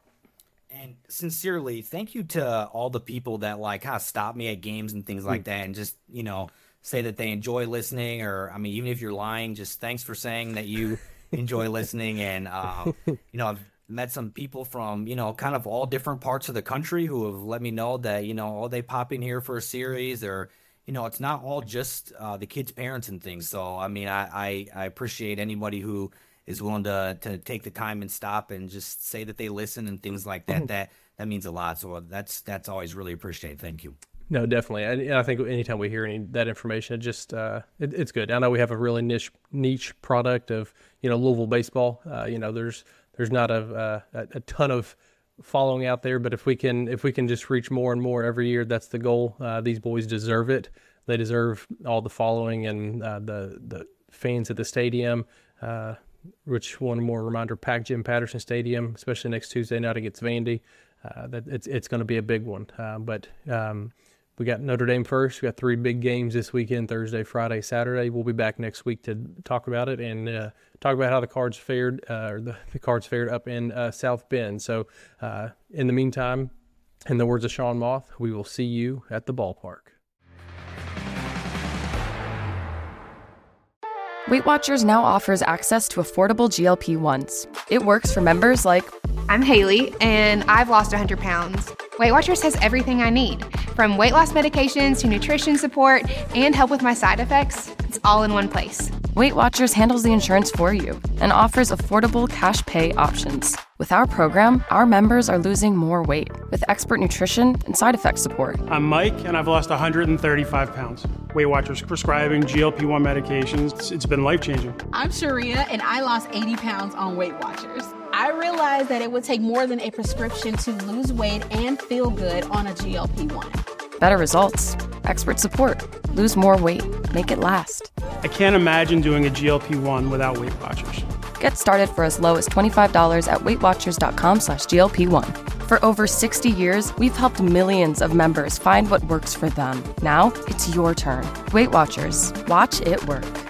And sincerely, thank you to all the people that like kind of stop me at games and things like mm. that, and just you know say that they enjoy listening. Or I mean, even if you're lying, just thanks for saying that you enjoy listening. And uh, you know, I've met some people from you know kind of all different parts of the country who have let me know that you know oh they pop in here for a series or. You know, it's not all just uh, the kids' parents and things. So, I mean, I, I, I appreciate anybody who is willing to to take the time and stop and just say that they listen and things like that. That that means a lot. So that's that's always really appreciated. Thank you. No, definitely. And I think anytime we hear any that information, it just uh, it, it's good. I know we have a really niche niche product of you know Louisville baseball. Uh, you know, there's there's not a, a a ton of following out there, but if we can if we can just reach more and more every year, that's the goal. Uh, these boys deserve it. They deserve all the following and uh, the the fans at the stadium, uh, which one more reminder, pack Jim Patterson Stadium, especially next Tuesday night against Vandy. Uh, that it's it's going to be a big one. Uh, but um, we got Notre Dame first. We got three big games this weekend: Thursday, Friday, Saturday. We'll be back next week to talk about it and uh, talk about how the Cards fared, uh, or the, the Cards fared up in uh, South Bend. So, uh, in the meantime, in the words of Sean Moth, we will see you at the ballpark. Weight Watchers now offers access to affordable G L P ones. It works for members like... I'm Haley, and I've lost one hundred pounds. Weight Watchers has everything I need, from weight loss medications to nutrition support and help with my side effects. It's all in one place. Weight Watchers handles the insurance for you and offers affordable cash pay options. With our program, our members are losing more weight with expert nutrition and side effect support. I'm Mike, and I've lost one hundred thirty-five pounds. Weight Watchers prescribing G L P one medications. It's been life-changing. I'm Sharia, and I lost eighty pounds on Weight Watchers. I realized that it would take more than a prescription to lose weight and feel good on a G L P one. Better results, expert support, lose more weight, make it last. I can't imagine doing a G L P one without Weight Watchers. Get started for as low as twenty-five dollars at weightwatchers.com slash GLP1. For over sixty years, we've helped millions of members find what works for them. Now, it's your turn. Weight Watchers. Watch it work.